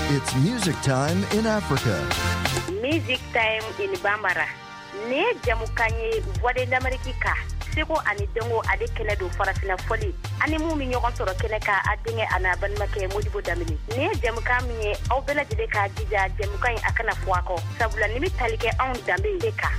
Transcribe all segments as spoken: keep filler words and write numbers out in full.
It's music time in Africa. Music time in Bambara. Ne jamukanye voix d'Amérique ka. Seko ani dengo ade kene do farafina foli. Ani mu mi ñogon toro kene ka adinge ana ban make modibo damini. Ne jamuka mi aw bela jide ka jija jamukanye akana fuako. Sabula nimi talike on dambe deka.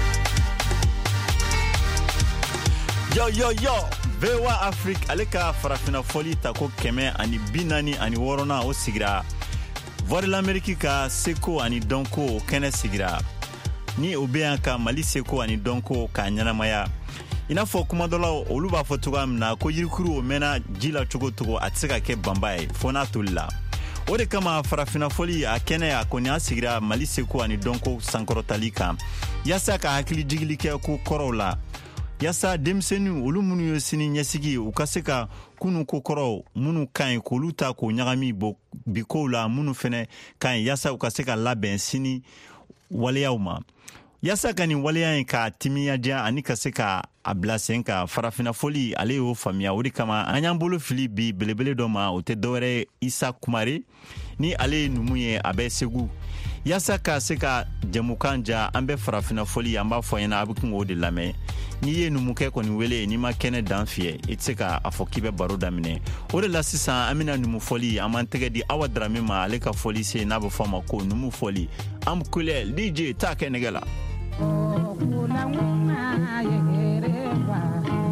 Yo yo yo. Vewa Afrique aleka farafina foli tako keme ani binani ani worona o sigira. Voix de l'Amérique ka seko ani donko kene sigira. Ni obeyan ka Mali seko ani donko ka nyanamaya. Ina fo kuma dola olu ba fo toga na ko yirikuru o mena jila chogo togo atseka ke bambaye fona tulla. O de kama farafina foli a kene a koni asigira Mali seko ani donko sankorotalika. Yasa ka hakili jigili ke ku korola. Yasa demsenu olu munu yo sini nyesigi ukaseka kunu kokoro munu kan ko luta ko nyagami bo bikola munu fene kan yasa ukaseka laben sini waleyauma yasa kani waleyan ka timiya ja ani kaseka ablasen ka farafina foli ale yo famia uri kama anyambolo fili bi belebele doma o te dore Isa Kumare ni ale numuye abe segu yasa ka seka jamukanja ambe farafina foli amba foyena abukun o de lame ni ye numuke ko ni wele ni ma kene danfie itseka afokibe baro damine o de la sisan amina numu foli amantege di awadrame ma ale ka foli se na bo fama ko numu foli am kule D J ta kenegela oh kula ngona yegereba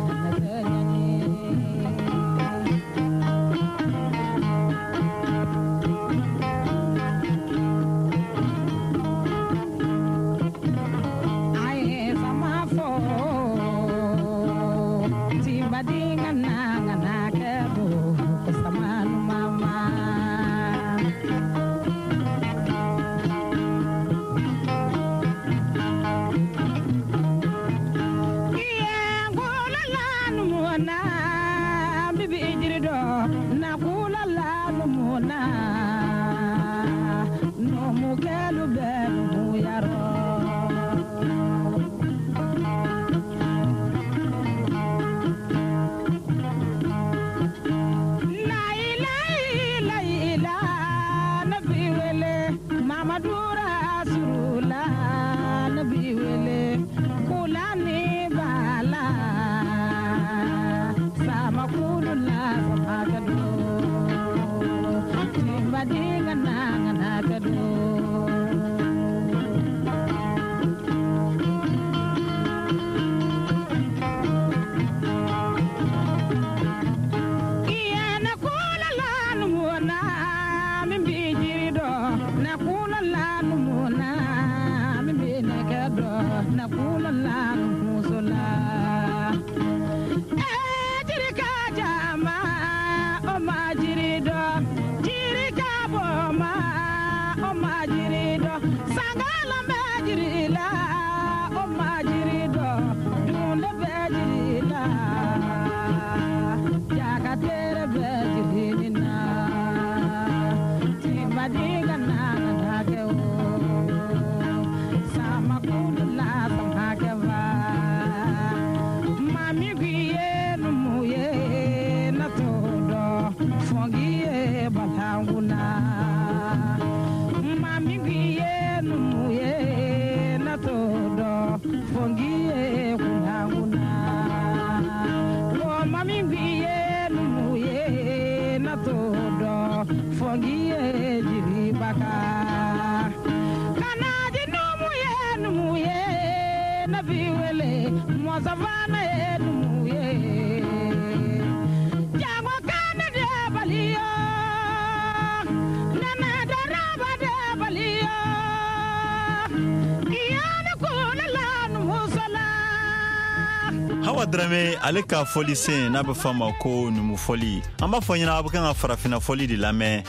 Drame aleka foli sen na be fama ko numu foli amba fonyina abukan farafina foli di lame.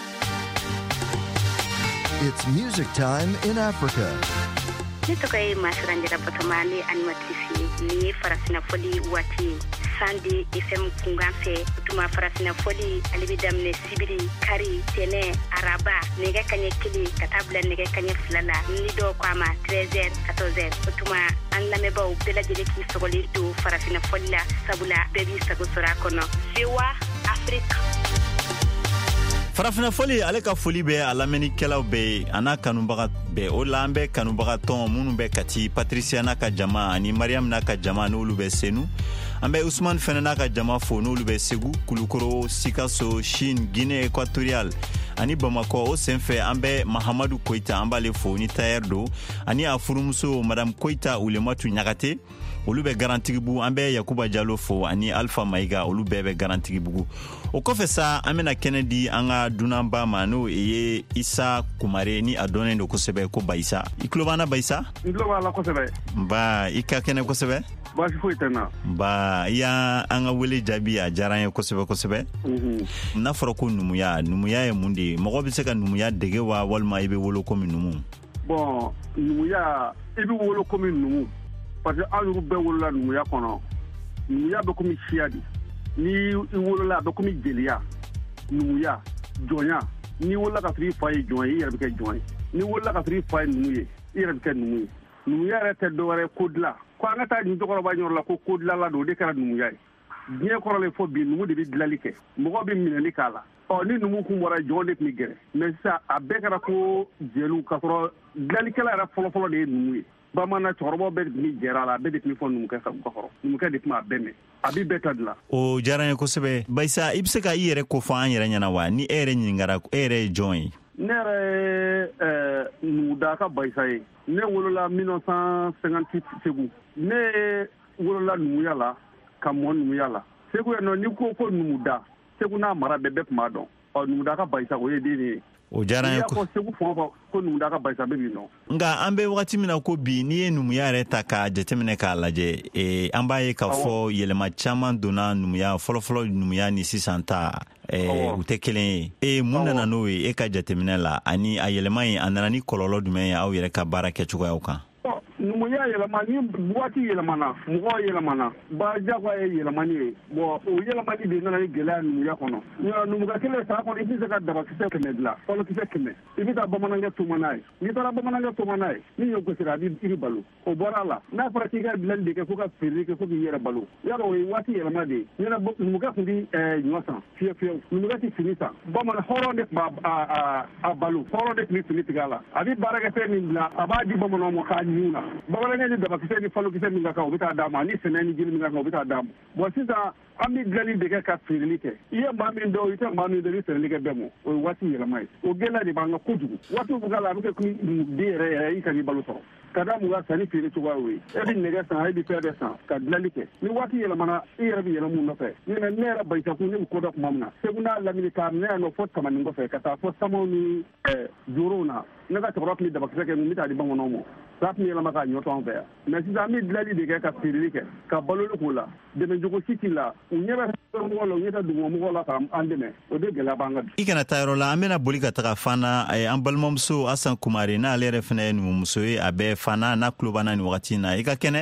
It's music time in Africa. Nitokai masranjira potomani animatrice ni farafina foli wati Sandi F M Kunganfe utuma farafina foli alibidamne sibiri kari tene araba nege kanye kili katabla nege kanye flala nido kwama treize heures quatorze heures utuma an lameba u bela jele ki sogoli to farafina foli la sabula bebi sago sora kono Vewa Afrique farafina foli ale ka foli bɛ a lamɛnnikɛlaw bɛ a n'a kanubaga bɛ o la an bɛ kanubagatɔn minnu bɛ kati patricia n'a ka jama ani mariam n'a ka jama n'olu bɛ senu an bɛ usman fɛnɛ n'a ka jama fo n'olu bɛ segu kulukoro sikaso chine guinée équatoriale ani bamako o senfɛ an bɛ mahamadu koyita an b'ale fo ni tailleur do ani a furumuso madame koyita ulematu ɲagate olu bɛ garantigibugu an bɛ yakuba jalo fo ani alpha maiga olu bɛɛ bɛ garantigibugu o kɔfɛ sa an bɛna kɛnɛ di an ka dunanba ma n'o ye isa kumare ni a dɔnnen do kosɛbɛ ko bayisa i tulo b'an na bayisa n tulo b'a la kosɛbɛ nba i ka kɛnɛ kosɛbɛ baasi foyi tɛ n na nba i y'a an ka wele jaabi a diyara n ye kosɛbɛ kosɛbɛ n'a fɔra ko numuya numuya ye mun de ye mɔgɔ bɛ se ka numuya dege wa walima i bɛ wolo komi numu bɔn numuya i bɛ wolo komi numu parce que an yɛrɛ bɛɛ wolola numuya kɔnɔ numuya bɛ komi siya de ni i wolola a bɛ komi jeliya numuya jɔnya ni wolola ka sɔrɔ i fa ye jɔn ye i yɛrɛ bɛ kɛ jɔn ye ni wolola ka sɔrɔ i fa ye numu ye i yɛrɛ bɛ kɛ numu ye numuya yɛrɛ tɛ dɔwɛrɛ ye ko dilan ko an ka taa nin cɛkɔrɔba ɲɔgɔn la ko ko dilanla don o de kɛra numuya ye diɲɛ kɔrɔlen fɔ bi numu de bɛ dilanli kɛ mɔgɔ bɛ minɛli k'a la ɔ ni numu kun bɔra jɔn de tun bɛ gɛrɛ mɛ sisan a bɛɛ kɛra ko jeliw ka sɔrɔ dilanlikɛla yɛrɛ fɔlɔfɔlɔ de ye numu ye bamanan cɛkɔrɔbaw bɛɛ de tun bɛ jɛra a la a bɛɛ de tun bɛ fɔ numukɛ ka kɔrɔ numukɛ de tun b'a bɛɛ mɛn a b'i bɛɛ ta dilan o diyara n ye kosɛbɛ bayisa i bɛ se ka i yɛrɛ ko fɔ an yɛrɛ ɲɛna wa ni e yɛrɛ ɲininkara e yɛrɛ ye jɔn ye ne yɛrɛ ye numudaka bayisa ye ne wolola mille neuf cent cinquante-huit segu ne wolola numuya la ka mɔ numuya la segu yan nɔ n'i ko ko numuda segu n'a mara bɛɛ bɛɛ tun b'a dɔn ɔ numudaka bayisa o ye den ye o diyara n ye ko segu fɔn fɔ ko numudaka bayisa bɛ bi nɔ nka an bɛ wagati min na ko bi n'i ye numuya yɛrɛ ta k'a jateminɛ k'a lajɛ ee an b'a ye k'a fɔ yɛlɛma caman donna numuya fɔlɔfɔlɔ numuya ni sisan ta ee u tɛ kelen ye ee mun nana n'o ye e ka jateminɛ la ani a yɛlɛma in a nana ni kɔlɔlɔ jumɛn ye aw yɛrɛ ka baara kɛcogoyaw kan numuya yɛlɛma ni waati yɛlɛmana mɔgɔ yɛlɛmana ba jagoya ye yɛlɛmani ye bɔn o yɛlɛmani de nana ni gɛlɛya numuya kɔnɔ numuka kelen san kɔnɔ i tɛ se ka dabakisɛ kɛmɛ dilan fɔlɔkisɛ kɛmɛ i bɛ taa bamanankɛ toma n'a ye n'i taara bamanankɛ toma n'a ye ni ɲɔ gosira a b'i i balo o bɔra a la n'a fɔra k'i ka dilanli de kɛ fo ka feereli kɛ fo k'i yɛrɛ balo yɔrɔ o ye waati yɛlɛma de ye numukɛ tun bɛ ɲɔ san fiyɛ fiyɛ numukɛ tɛ fini san bamanan hɔrɔn de tun b'a a balo hɔrɔn de tun bɛ fini tigɛ a la a bɛ baarakɛfɛn min dilan a b'a di bamananw ma k'a ɲun na bamanankɛ ni dabakisɛ ni falokisɛ min ka kan o bɛ taa d'a ma ani sɛnɛ ni jiri min ka kan o bɛ taa d'a ma bon sisan an bɛ dilanli de kɛ ka feereli kɛ i ye maa min dɔn i tɛ maa min dɔn i feereli kɛ bɛɛ ma o ye waati yɛlɛma ye o gɛlɛya de b'an ka kojugu waati bɛ k'a la a bɛ kɛ komi den yɛrɛ yɛrɛ i ka n'i balo sɔrɔ ka da mun ka sanni feere cogoya o ye e bɛ nɛgɛ san e bɛ fɛn bɛɛ san ka dilanli kɛ ni waati yɛlɛmana i yɛrɛ bɛ yɛlɛ mun nɔfɛ ne yɛrɛ bayisakun ne bɛ ko dɔ tuma min na segu n'a lamini k'a minɛ yan nɔ fɔ tamanin kɔfɛ ka taa fɔ samaw ni jorow na ne ka cɛkɔrɔba tun bɛ dabakisɛ kɛ mun bɛ taa di bamananw ma saa tun yɛlɛma k'a ɲɔ to an fɛ yan mɛ sisan an bɛ dilanli de kɛ ka feereli kɛ ka baloli k'o la dɛmɛjogo si t'i la u ɲɛ bɛ mɔgɔ la u ɲɛ tɛ dugumɔgɔw la k'an dɛmɛ o de gɛlɛya b'an kan bi. I kana taa yɔrɔ la an bɛna boli ka taga Fana an balimamuso Asan Kumare n'ale yɛrɛ fana ye numumuso ye a bɛ Fana n'a tulo b'an na nin wagati in na i ka kɛnɛ.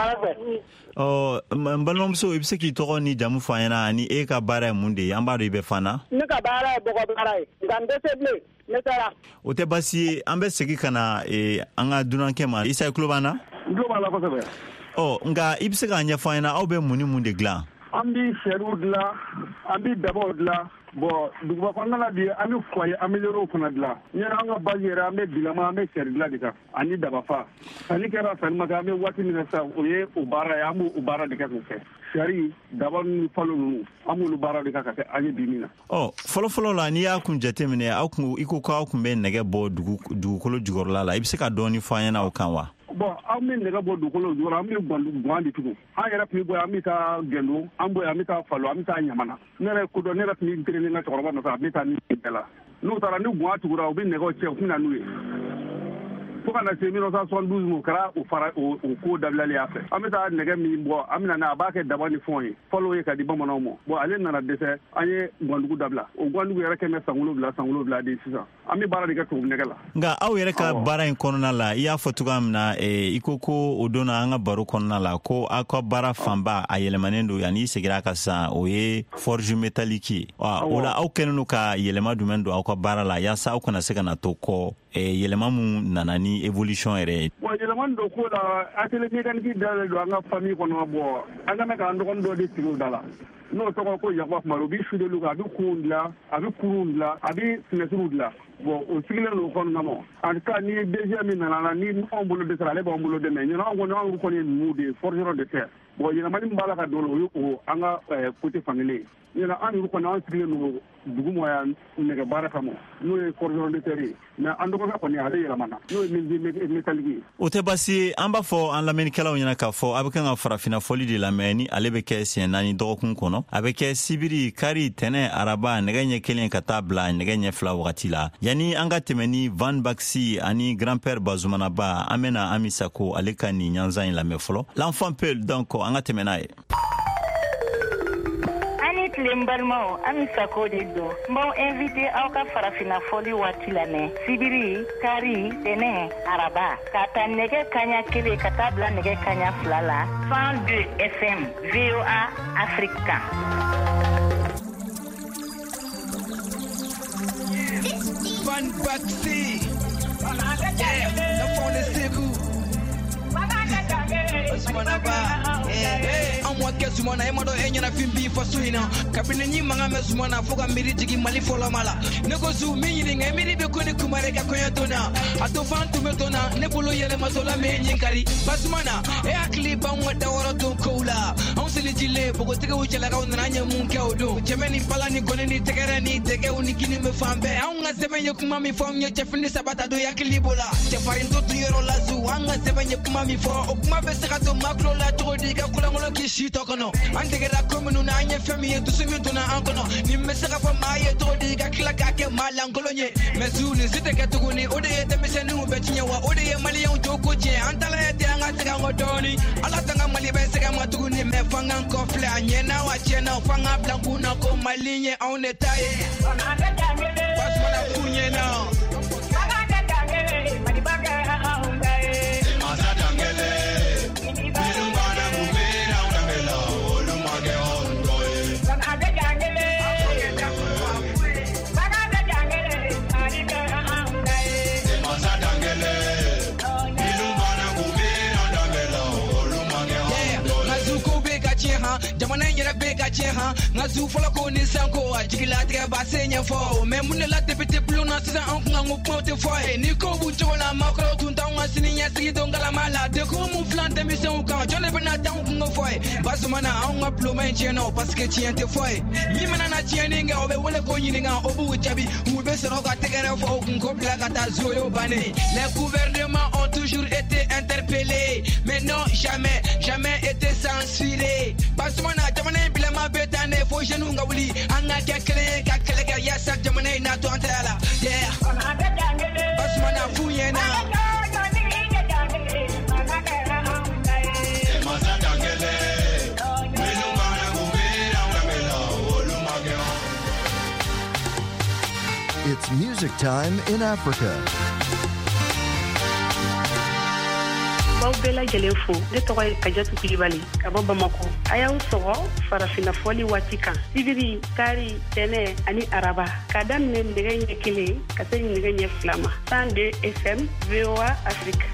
ɔ n balimamuso i bɛ se k'i tɔgɔ ni jamu fɔ an ɲɛna ani e ka baara ye mun de ye an b'a dɔn i bɛ Fana. Ne ka baara ye bɔgɔ baara ye nka n tɛ se bilen ne taara. o tɛ baasi ye an bɛ segin ka na an ka dunankɛ ma Isa i tulo b'an na. n tulo b'a la kosɛbɛ. ɔ nka i bɛ se k'a ɲɛfɔ an ɲɛna aw bɛ mun ni mun de dilan. an bɛ sɛriw dilan an bɛ dabaw dilan bɔn duguba kɔnɔna la bi an bɛ foyer amélioré fana dilan ɲɛna an ka base yɛrɛ an bɛ bilama an bɛ sɛri dilan de kan ani dabafa sanni kɛra sanni ma kɛ an bɛ waati min na sisan o ye o baara ye an b'o baara de kɛ k'o kɛ sɛri daba ni falo ninnu an b'olu baara de kan ka kɛ an ye bi min na. ɔ fɔlɔfɔlɔ la n'i y'a kun jateminɛ aw kun i ko k'aw kun bɛ nɛgɛ bɔ dugu dugukolo jukɔrɔla la i bɛ se ka dɔɔni fɔ an ɲɛna o kan wa. bɔn an bɛ nɛgɛ bɔ dugukolo jukɔrɔ an bɛ guwan de tugun an yɛrɛ tun bɛ bɔ an bɛ taa gɛndo an bɔ an bɛ taa falo an bɛ taa ɲamana ne yɛrɛ ko dɔn ne yɛrɛ tun bɛ n n ka cɛkɔrɔba nɔfɛ a bɛ taa ni bɛɛ la n'u taara ni guwan tugura u bɛ nɛgɛw cɛ u bɛ na n'u ye fo ka na se mille neuf cent soixante-douze o kɛra o fara o ko dabilali a fɛ an bɛ taa nɛgɛ min bɔ an bɛ na a b'a kɛ daba ni fɛnw ye fɔlɔ ye ka di bamananw ma bon ale nana dɛsɛ an ye guwandugu dabila o guwandugu yɛrɛ kɛmɛ san wolonwula san wolonwula de sisan an bɛ baara de kɛ tubabu nɛgɛ la. nka aw yɛrɛ ka baara in kɔnɔna la i y'a fɔ cogoya min na i ko ko o donna an ka baro kɔnɔna la ko aw ka baara fanba a yɛlɛmanen don yanni i seginna kan sisan o ye forge métallique ye o la aw kɛlen don ka yɛlɛma jumɛn don aw ka baara la yaasa aw kana se ka na to kɔ eh, yɛlɛma mu nana ni evolution yɛrɛ. Bon yɛlɛma dɔ ko la atelier mécanique dalen don an ka famille kɔnɔ bɔ an kana ka an dɔgɔnin dɔ de sigi o da la n'o tɔgɔ ko Yakuba Kumaro o bɛ soudure kɛ a bɛ kurun dilan a bɛ kurun dilan a bɛ fenêtre dilan bon o sigilen don o kɔnɔna ma en tout cas ni D G min nana la ni anw bolo dɛsɛra ale b'an bolo dɛmɛ ɲinɛ anw kɔni anw kɔni ye numu de ye forgeron de terre bon yɛlɛmani min b'a la ka don o ye o an ka côté fankelen ye ɲinɛ an yɛrɛ kɔni an sigilen don dugu mɔ yan nɛgɛ baara kama n'o ye forgeron de terre ye mais an dɔgɔkɛ kɔni ale yɛlɛmana n'o ye menuisier métallique ye. O tɛ basi ye an b'a fɔ an lamɛnnikɛlaw ɲɛna k'a fɔ a bɛ kan ka farafina fɔli de lamɛn ni ale bɛ kɛ siɲɛ naani dɔgɔkun kɔnɔ a bɛ kɛ sibiri kari tɛnɛ araba nɛgɛ ɲɛ kelen ka taa bila nɛgɛ ɲɛ fila wagati la yanni an ka tɛmɛ ni Van Baxi ani grand-père Bazumanaba an bɛna Ami Sako ale ka nin ɲanzan in lamɛn fɔlɔ l'enfant peut donc an ka tɛmɛ n'a ye. tile n balimaw Ami Sako de don n b'aw invité aw ka farafina fɔli waati lamɛn sibiri kari tɛnɛ araba ka ta nɛgɛ kaɲa kelen ka taa bila nɛgɛ kaɲa fila la cent deux F M V O A Afrique kan. Van Baxi yeah the phone is Sekou Bazumanaba eh amwa kesumana emado enyana fimbi fasuina kabine nyi manga mesumana foga miri jigi mali folo mala nego zu mi yinga miri be koni kumare ga koya dona ato fantu metona ne bolo yele masola me nyinkari Bazumana e akli ba wada woro to kola on se jile bogo tege uchela ga wona nya munke odo jemeni pala ni koni ni tegere ni tege unikini me fambe on nga sebenye kuma mi fo nyo chefini sabata do yakli bola te farin to yoro lazu anga sebenye kuma mi fo okuma be se to maklo la to diga kula ngolo kishi to kono ande ga komunu na anya famille to sumi to na ankono ni me se ga fa maye to diga kila ka ke malangolo nye mezuni zite ka to ni ode yete me se nu be tinya wa ode ye mali on to ko je antala yete anga se ga ngodoni ala tanga mali be se ga matugu ni me fanga ko fle anye na wa che na fanga blanku na ko malinye on etaye pas mana funye na jamana yera bega cheha ngazu fola ko ni sanko ajigila tre ba senya fo me mun la debite pluna sisa an ngu pote fo e ni ko bu jola makro tun ta ngasini nya sigi dongala mala de ko mu flan de mission kan jone bena ta ngu fo e Bazumana an nga pluma cheno parce que tiente fo e ni mana na tieni nga obe wole ko nyini nga obu jabi mu be sero ka tegere fo ko bla ka ta zoyo bane les gouvernements ont toujours été interpellés mais non jamais jamais été censurés Bazumana jamana bilama betane fo jenu ngawli anga kekele ka kele ka yasa jamana na to antala yeah Bazumana fuyena It's music time in Africa. Baw bɛɛ lajɛlen fo ne tɔgɔ ye Kajatu Kulibali ka bɔ Bamako a y'aw sɔgɔ farafina fɔli waati kan sibiri kari tɛnɛ ani araba ka daminɛ nɛgɛ ɲɛ kelen ka se nɛgɛ ɲɛ fila ma cent deux F M V O A Afrique.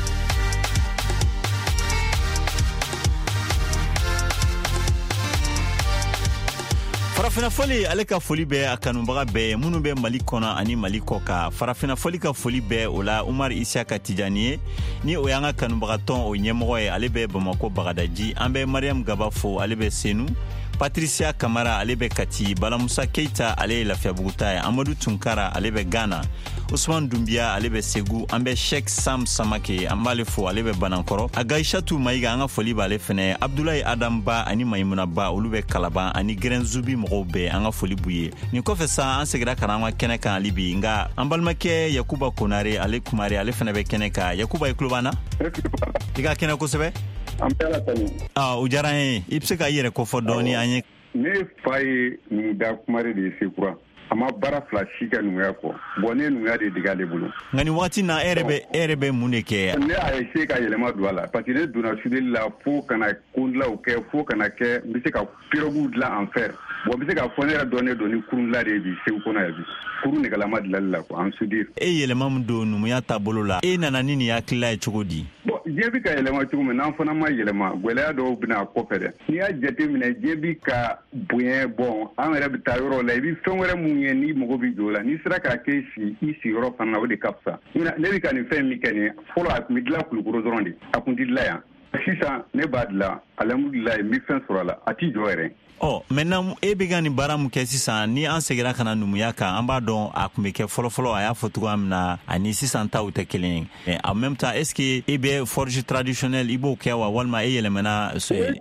farafina fɔli ale ka foli bɛ a kanubaga bɛɛ minnu bɛ Mali kɔnɔ ani Mali kɔ ka farafina fɔli ka foli bɛ o la Umar Isaka Tijani ye ni o y'an ka kanubagatɔn o ɲɛmɔgɔ ye ale bɛ Bamako Bagadaji an bɛ Mariam Gaba fo ale bɛ Senu Patricia Kamara ale bɛ Kati Balamusa Keita ale ye Lafiyabuguta ye Amadou Tunkara ale bɛ Ghana Ousmane Doumbia ale bɛ Segu an bɛ Sheikh Sam Samake an b'ale fo ale bɛ Banankɔrɔ Agaishatu Mayiga an ka foli b'ale fɛnɛ Abdoulaye Adam Ba ani Maimuna Ba olu bɛ Kalaban ani Gren Zubi mɔgɔw bɛɛ an ka foli b'u ye nin kɔfɛ sa an segira ka na an ka kɛnɛ kan hali bi nka an balimakɛ Yakuba Konare ale Kumare ale fɛnɛ bɛ kɛnɛ kan Yakuba i tulo b'an na i ka kɛnɛ kosɛbɛ an bɛ la tani ah o diyara n ye i bɛ se ka i yɛrɛ kofɔ dɔɔni an ye ne fa ye Numuda Kumare de ye Sekura ama bara fila si kɛ numuya kɔ bon ne numuya de digale bolo nka ni waati na e yɛrɛ bɛ e yɛrɛ bɛ mun de kɛ ne a essayé ka yɛlɛma don a la parce que ne donna sudeli la fo kana kondilaw kɛ fo kana kɛ n bɛ se ka piroguw dilan en fer bon n bɛ se ka fɔ ne yɛrɛ dɔn ne don ni kurun dilan de ye bi Segu kɔnɔ yan bi kurun negalama dilali la quoi en soudure. e yɛlɛma min don numuya taabolo la e nana ni nin hakilila ye cogo di. bon diɲɛ bɛ ka yɛlɛma cogo min n'an fana ma yɛlɛma gwɛlɛya dɔw bɛna kɔfɛ dɛ n'i y'a jate minɛ diɲɛ bɛ ka bonya bɔn an yɛrɛ bɛ taa yɔrɔ la i bɛ fɛn wɛrɛ mun ye n'i mago bɛ jɔ o la n'i sera k'a kɛ si i sigiyɔrɔ fana na o de ka fisa ne bɛ ka nin fɛn min kɛ nin ye fɔlɔ a tun bɛ dilan Kulukoro dɔrɔn de a tun tɛ dilan yan sisan ne b'a dilan alhamdulilayi n bɛ fɛn sɔrɔ a la a tɛ jɔ yɛrɛ. ɔ maintenant e bɛ ka nin baara mun kɛ sisan ni an seginna ka na numuya kan an b'a dɔn a tun bɛ kɛ fɔlɔfɔlɔ a y'a fɔ cogoya min na ani sisan taw tɛ kelen ye en même temps est ce que e bɛ forge traditionnelle i b'o kɛ wa walima e yɛlɛmana.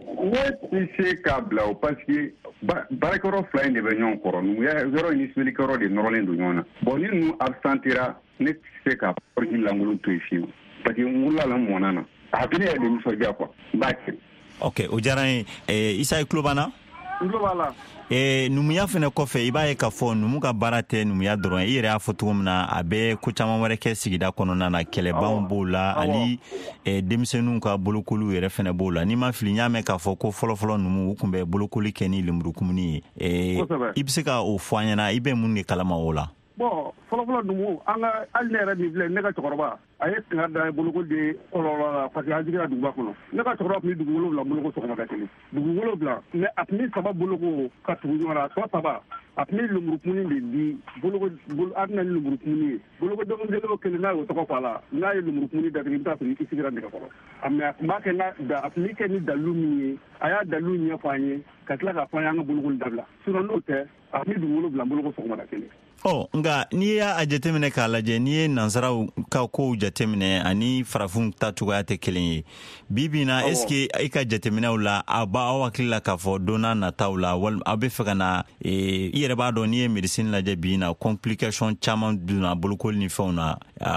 ne tɛ se k'a bila o parce que baarakɛyɔrɔ fila in de bɛ ɲɔgɔn kɔrɔ numuya yɔrɔ ni sɛbɛnnikɛyɔrɔ de nɔrɔlen don ɲɔgɔn na bon ni ninnu absentera ne tɛ se ka forge lankolon to yen fiyewu parce que n wolola la n mɔna na a bɛ ne yɛrɛ de nisɔndiya quoi n b'a kɛ. ok o diyara n ye Isa i tulo b'an na. Eh, numuya fɛnɛ kɔfɛ i b'a ye k'a fɔ numu ka baara tɛ numuya dɔrɔn i yɛrɛ y'a fɔ cogo min na a bɛ ko caman wɛrɛ kɛ sigida kɔnɔna na kɛlɛbanw b'o la hali eh, denmisɛnninw ka bolokoliw yɛrɛ fɛnɛ b'o la n'i ma fili n y'a mɛn k'a fɔ ko fɔlɔfɔlɔ numu u tun bɛ bolokoli kɛ ni lemurukumuni ye eh, i bɛ se ka o fɔ an ɲɛna i bɛ mun de kalama o la. bon fɔlɔfɔlɔ numu an ka hali ne yɛrɛ min filɛ ne ka cɛkɔrɔba a ye tɛgɛ da bolokoli de kɔlɔlɔ la parce que a jiginna duguba kɔnɔ ne ka cɛkɔrɔba tun bɛ dugu wolonwula boloko sɔgɔma ka tɛmɛ dugu wolonwula mais a tun bɛ saba boloko ka tugu ɲɔgɔn na a tɔ saba a tun bɛ lemurukumuni de di boloko a bɛna ni lemurukumuni ye boloko dɔgɔnin kelen n'a y'o tɔgɔ fɔ a la n'a ye lemurukumuni datigi i bɛ taa sɔrɔ i sigira nɛgɛkɔrɔ a mais a tun b'a kɛ n'a a tun bɛ kɛ ni dalilu min ye a y'a dalilu ɲɛfɔ an ye ka tila k'a fɔ an ye an ka bolokoli dabila sinon n'o tɛ a tun bɛ dugu wolonwula boloko sɔgɔma ka kelen. ɔ nka n'i y'a jateminɛ k'a lajɛ n'i ye nansaraw ka kow jateminɛ ani farafinw ta cogoya tɛ kelen ye bi bi na est ce que i ka jateminɛw la a b'aw hakili la k'a fɔ don n'a nataw la walima aw bɛ fɛ ka na i yɛrɛ b'a dɔn n'i ye médecine lajɛ bi na complication caman donna bolokoli ni fɛnw na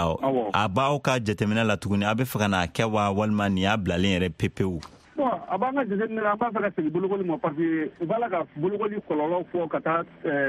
a b'aw ka jateminɛ la tuguni a bɛ fɛ ka na kɛ wa walima nin y'a bilalen yɛrɛ pepewu. bon a b'an ka jateminɛ an b'a fɛ ka segin bolokoli ma parce que u b'a la ka bolokoli kɔlɔlɔ fɔ ka taa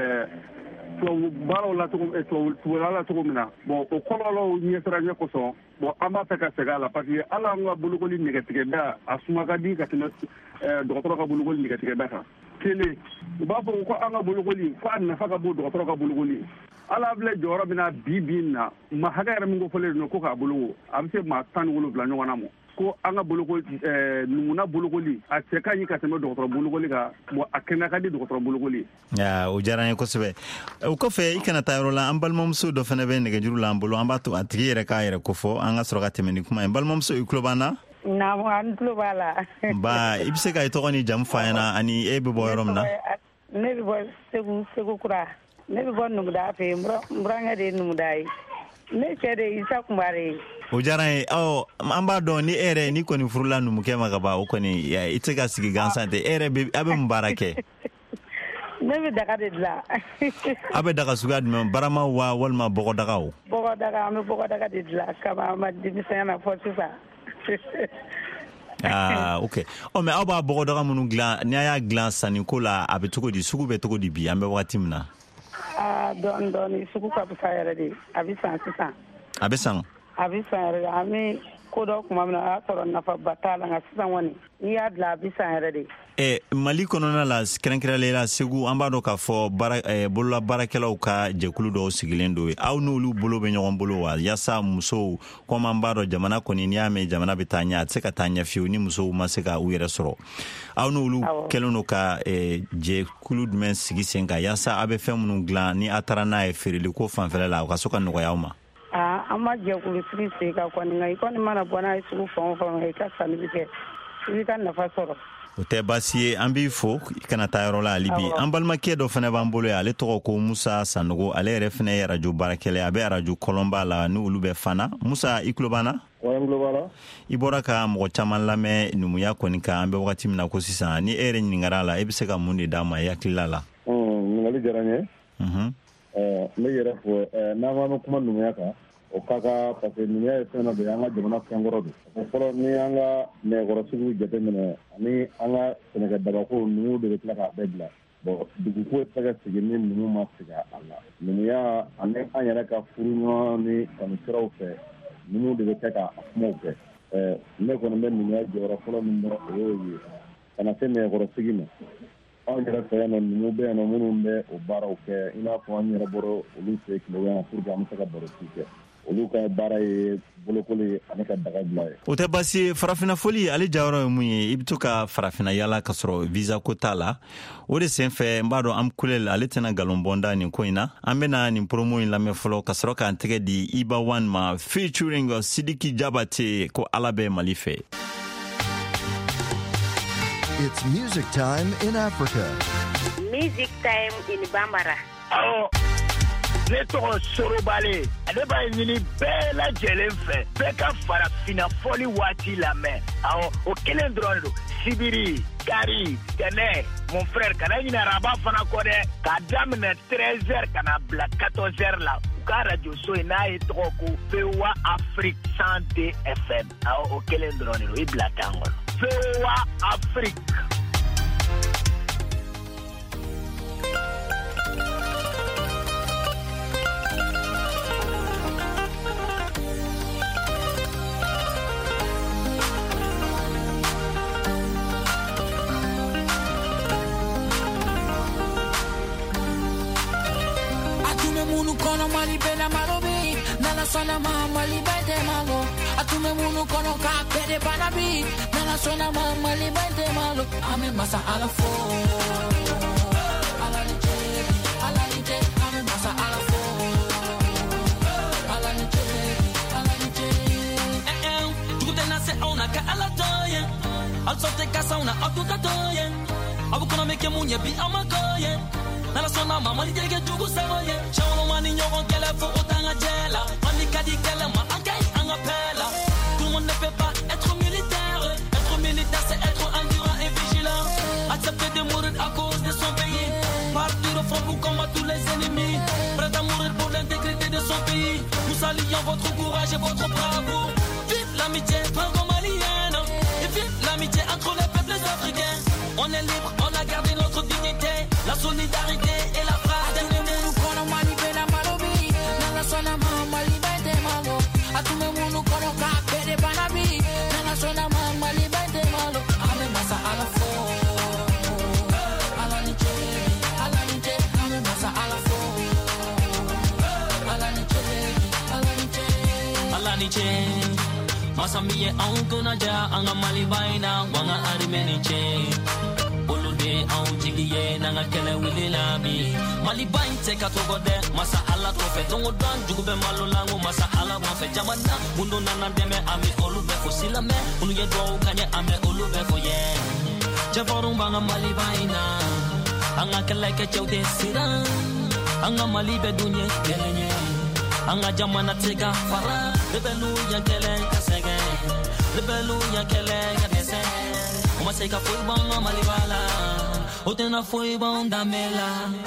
tubabu baaraw la cogo tubabula la cogo min na bon o kɔlɔlɔw ɲɛsiranya kosɔn bon an b'a fɛ ka segin a la parce que hali an ka bolokoli nɛgɛtigɛda a suma ka di ka tɛmɛ dɔgɔtɔrɔ ka bolokoli nɛgɛtigɛda kan kelen u b'a fɔ ko an ka bolokoli ko a nafa ka bon dɔgɔtɔrɔ ka bolokoli hali a filɛ jɔyɔrɔ min na bi bi in na ma hakɛ yɛrɛ min ko fɔlen don ko k'a boloko a bɛ se maa tan ni wolonwula ɲɔgɔn na ma ko an ka bolokoli numuna bolokoli a cɛ ka ɲi ka tɛmɛ dɔgɔtɔrɔ bolokoli kan bon a kɛnɛ ka di dɔgɔtɔrɔ bolokoli. o diyara n ye kosɛbɛ o kɔfɛ i kana taa yɔrɔ la an balimamuso dɔ fana bɛ nɛgɛjuru la an bolo an b'a to a tigi yɛrɛ k'a yɛrɛ kofɔ an ka sɔrɔ ka tɛmɛ ni kuma ye balimamuso i tulo b'an na. naamu an tulo b'a la. ba i bɛ se ka i tɔgɔ ni jamu f'a ɲɛna ani e bɛ bɔ yɔrɔ min na. ne bɛ bɔ segu segu kura ne bɛ bɔ numuda fɛ yen n burankɛ de ye numuda ye ne cɛ de ye isa kunbare ye. o diyara n ye ɔ an b'a dɔn ni e yɛrɛ n'i kɔni furula numukɛ ma ka ban o kɔni i tɛ se ka sigi gansan tɛ e yɛrɛ bɛ a bɛ mun baara kɛ. ne bɛ daga de dilan. a bɛ daga suguya jumɛn barama wa walima bɔgɔdaga o. bɔgɔdaga an bɛ bɔgɔdaga de dilan kaba an ma denmisɛnya na fɔ sisan. ah ok ɔ mɛ aw b'a bɔgɔdaga minnu dilan ni a y'a dilan sanniko la a bɛ cogo di sugu bɛ cogo di bi an bɛ wagati min na. aa dɔɔni dɔɔni sugu ka fisa yɛrɛ de a bɛ san sisan. a bɛ san. a bɛ san yɛrɛ de an bɛ ko dɔ tuma min na a y'a sɔrɔ nafaba t'a la nka sisan kɔni n'i y'a dilan a bɛ san yɛrɛ de. Eh, mali kɔnɔna la kɛrɛnkɛrɛnlen la segu an b'a dɔn k'a fɔ baara eh, bolola baarakɛlaw ka jɛkulu dɔw sigilen don aw n'olu bolo bɛ ɲɔgɔn bolo wa yaasa musow komi an b'a dɔn jamana kɔni n'i y'a mɛn jamana bɛ taa ɲɛ a tɛ se ka taa ɲɛ fiyewu ni musow ma se ka u yɛrɛ sɔrɔ aw n'olu kɛlen don ka eh, jɛkulu jumɛn sigi sen kan yaasa aw bɛ fɛn minnu dilan ni a taara n'a ye feereli ko fanfɛla la o ka so ka nɔgɔya aw ma. aa an ma jɛkulu sigi sen kan kɔni nka i kɔni mana bɔ n'a ye sugu fɛn o fɛn i ka sanni bɛ kɛ i b'i ka nafa sɔrɔ. o tɛ baasi ye an b'i fo i kana taa yɔrɔ la hali bi an balimakɛ dɔ fana b'an bolo ye ale tɔgɔ ko musa sanogo ale yɛrɛ fana ye arajo baarakɛla a bɛ arajo kɔlɔnba la ni olu bɛ fana musa i tulo b'an na. i bɔra ka mɔgɔ caman lamɛn numuya kɔni kan an bɛ wagati min na ko sisan ni e yɛrɛ ɲininkara a la e bɛ se ka mun de d'a ma i hakilila la. ɲininkali diyara n ye. n bɛ yɛrɛ fɔ n'an k'an bɛ kuma numuya kan o ka ka parce que numuya ye fɛn dɔ de ye an ka jamana fɛnkɔrɔ don o fɔlɔ ni an ka nɛgɛkɔrɔsigiw jateminɛ ani an ka sɛnɛkɛ dabako numu de bɛ tila k'a bɛɛ bila bon dugu ko tɛ ka sigi ni numu ma sigi a la numuya ani an yɛrɛ ka furu ɲɔgɔn ni kanu siraw fɛ numu de bɛ kɛ ka kumaw kɛ ɛɛ ne kɔni bɛ numuya jɔyɔrɔ fɔlɔ min dɔn o y'o ye ka na se nɛgɛkɔrɔsigi ma anw yɛrɛ fɛ yan nɔ numu bɛ yan nɔ minnu bɛ o baaraw kɛ i n'a fɔ an yɛrɛ bɔra olu fɛ tile yan pour que an bɛ se ka baro ci kɛ olu ka baara ye bolokoli ye ani ka daga bila ye. O tɛ baasi ye farafina foli ale jayɔrɔ ye mun ye i bɛ to ka farafina yala ka sɔrɔ visa ko t'a la o de sen fɛ n b'a dɔn an kulel ale tɛna galon bɔnda nin ko in na an bɛna nin promo in lamɛn fɔlɔ ka sɔrɔ k'an tɛgɛ di Iba One ma featuring Sidiki Jabate ko ala bɛ Mali fɛ. It's music time in Africa. Music time in Bambara. Oh. Ne tɔgɔ Sorobale ale b'a ɲini bɛɛ lajɛlen fɛ bɛɛ ka farafina fɔli waati lamɛn awɔ o kelen dɔrɔn don sibiri kari tɛnɛ mon frère kana ɲinɛ araba fana kɔ dɛ k'a daminɛ treize heures ka na bila quatorze heures la u ka radio so in n'a ye tɔgɔ ko V O A Afrique cent deux F M awɔ o kelen dɔrɔn de don i bila kan kɔnɔ V O A Afrique. Munu kono mali bena malobi nala sona mama libete malo atume munu kono ka pede banabi nala sona mama libete malo ame masa ala fo ala lije ala lije ame masa ala fo ala lije ala lije eh eh tu te nase ona ka ala toye al sote casa una atuta toye abu kono meke munye bi amakoye nala sona mama lidege jugu samoye chawlo mani nyogon kele fo otanga jela mani kadi kele ma ankay anga pela tout le monde ne peut pas être militaire être militaire c'est être endurant et vigilant accepter de mourir à cause de son pays partir au front pour combattre tous les ennemis prêt à mourir pour l'intégrité de son pays nous saluons votre courage et votre bravoure vive l'amitié franco-malienne et vive l'amitié entre les peuples africains on est libre on a gardé notre dignité la solidarité et la fraternité. Atume munu kono mali bena malobi, nala sona mama libete malo. Atume munu kono ka pede banabi, nala sona mama libete malo. Ame masa ala fo, ala nije, ala nije. Ame masa ala fo, ala nije, ala nije, ala nije. Masa miye anko na ja anga mali baina wanga arimeniche. Au jigiye nanga kele wili labi mali bain te ka togo de masa ala to fe tongo dan jugu be malo lango masa ala wa fe jamana mundo nana deme ami olu be fo silame unu ye do kanye ame olu be fo ye javorum banga mali baina anga kele ke chewde siran anga mali be dunye kelenye anga jamana te ka fara rebelu ya kele kasege rebelu ya kele kadese uma se ka foi banga mali bala Otena foi bom da mela.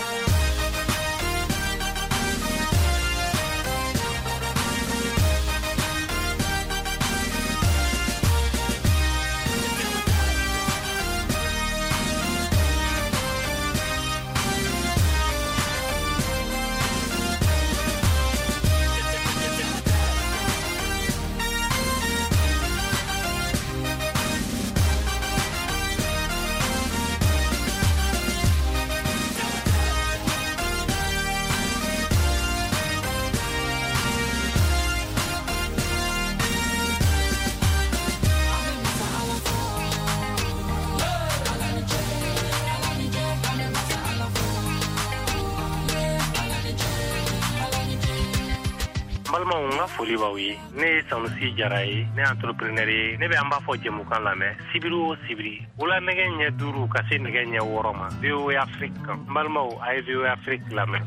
Balma nga foli baw ye ne Sanusi Jara ye ne entrepreneur ye ne be an b'a fɔ jɛmukan lamɛn sibiri o sibiri wula nɛgɛ ɲɛ duuru ka se nɛgɛ ɲɛ wɔɔrɔ ma V O A Afrique balmaw a ye V O A Afrique lamɛn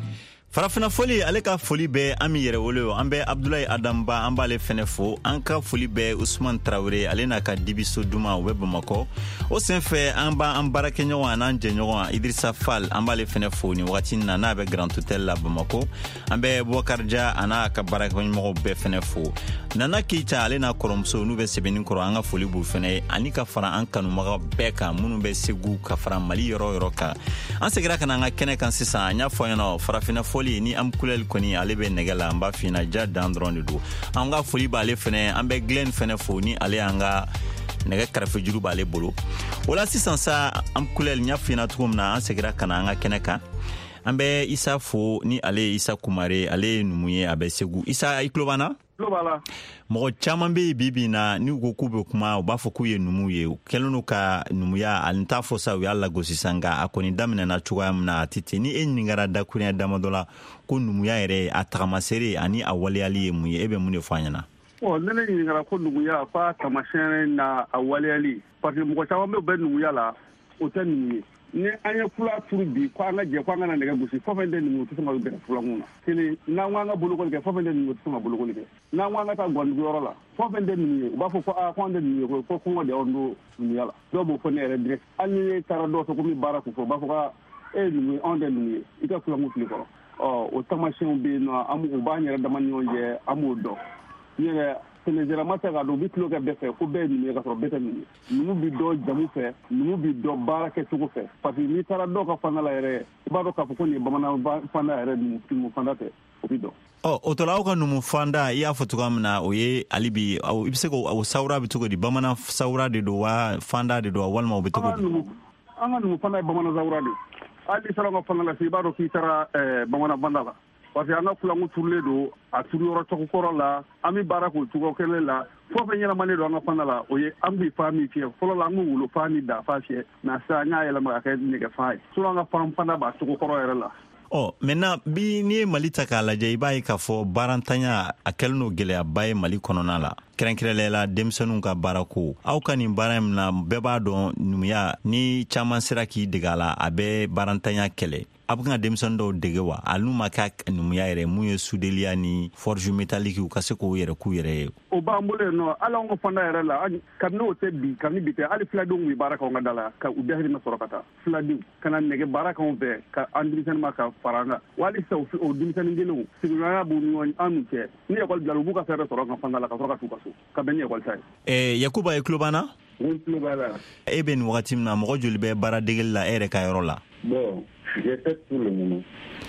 farafina foli ale ka foli bɛ an min yɛrɛ wolo an bɛ Abdoulaye Adamba an b'ale fɛnɛ fo an ka foli bɛ Ousmane Traoré ale n'a ka dibiso duma u bɛ Bamakɔ o senfɛ an b'a an baarakɛɲɔgɔn an'an jɛɲɔgɔn Idrissa Fall an b'ale fɛnɛ fo ni wagati na n'a bɛ Grand Hôtel la Bamakɔ an bɛ Boubacar Dia an'a ka baarakɛɲɔgɔnw bɛɛ fɛnɛ fo Nana Keita ale n'a kɔrɔmuso n'u bɛ sɛbɛnni kɔrɔ an ka foli b'u fɛnɛ ani ka fara an kanubaga bɛɛ kan minnu bɛ Segu ka fara Mali yɔrɔ yɔrɔ kan an segira ka na an ka kɛnɛ kan sisan an y'a fɔ ɲɛna farafina foli ni am kulel koni ale be negala amba fina ja dan dron de do an ga foli ba ale fene an be Glen fene fo ni ale anga nege karfe juru ba ale bolo wala sisan sa am kulel nya fina tugumna an segira kana an ga kene kan an be Isa fo ni ale Isa Kumare ale numuye abe Segu Isa iklobana Globala mo chaman be bibi na ni go kube kuma o ba fo ku ye numu ye kelunu ka numuya alta fo sa wi alla go sisanga akoni damina na chuwa mna titi ni en ngara da kunya damadola ko numuya ere atakamasere ani awaliali ye muye ebe mune fanyana o nene ni ngara ko numuya fa tamashere na awaliali parce que mo chaman be numuya la o tani ni anya fula turu bi ko anga je ko anga na nega busi fo fende ni mutu sama be fula nguna kini na wanga bulu ko ke fo fende ni mutu sama bulu ko ke na wanga ta gon yoro la fo fende ni ba fo ko a ko ande ni ko ko ko de ondo ni yala do bo fo ne re direct ani tara do so ko mi baraku fo ba fo ka e ni onde ni ita fula mutu ko o o tamashin bi no amu ba nyere da man yonje amu do yere Sénégal mata ga do bi kilo ga befe ko be ni ga so beta ni nu bi do jamu fe nu bi do barake tugo fe parce que ni tara do ka fana la ere ba do ka ko ni bamana fana ere ni mu fanda te o bi do oh otolaw ka numu fanda ya fotuga mna oye alibi au ibseko au saura bitugo di bamana saura de do wa fanda de do walma o bitugo anga numu fanda bamana saura de ali sala ko fana la si ba do ki tara bamana banda la parce que anga kulangu turle do a turu yoro to ko la ami barako tugo kele la fo fe nyala mane do anga fana la oye ambi fami fi fo la ngu wulo fami da fa she na sa nya yela ma ka ni ga fa so anga fam fana ba tugo ko ro la oh maintenant bi ni Mali ta kala jey bay ka fo barantanya akelno gele abay Mali konona la krenkrele la demsonu ka barako aw kan baram na beba do numuya ni chaman siraki digala abe barantanya kele abunga demson do degewa aluma ka numuya ere muye sudelia ni forge métallique u kaseko yere ku yere o ba mbole no ala ngo fanda ere la kan no te bi kan ni bite ali flado wi baraka nga dala ka u dehri na sorokata flado kana nege baraka on be ka andrisen ma ka faranga wali so o dimsen ngelo siguna bu ni anu ke ni ekol jalu bu ka fere soroka fanda la ka soroka tu kaso ka benye ekol sai eh yakuba eklubana eklubana eben wagatim na mo joli be bara degel la ere ka yoro la bon j'ai fait tout le moment.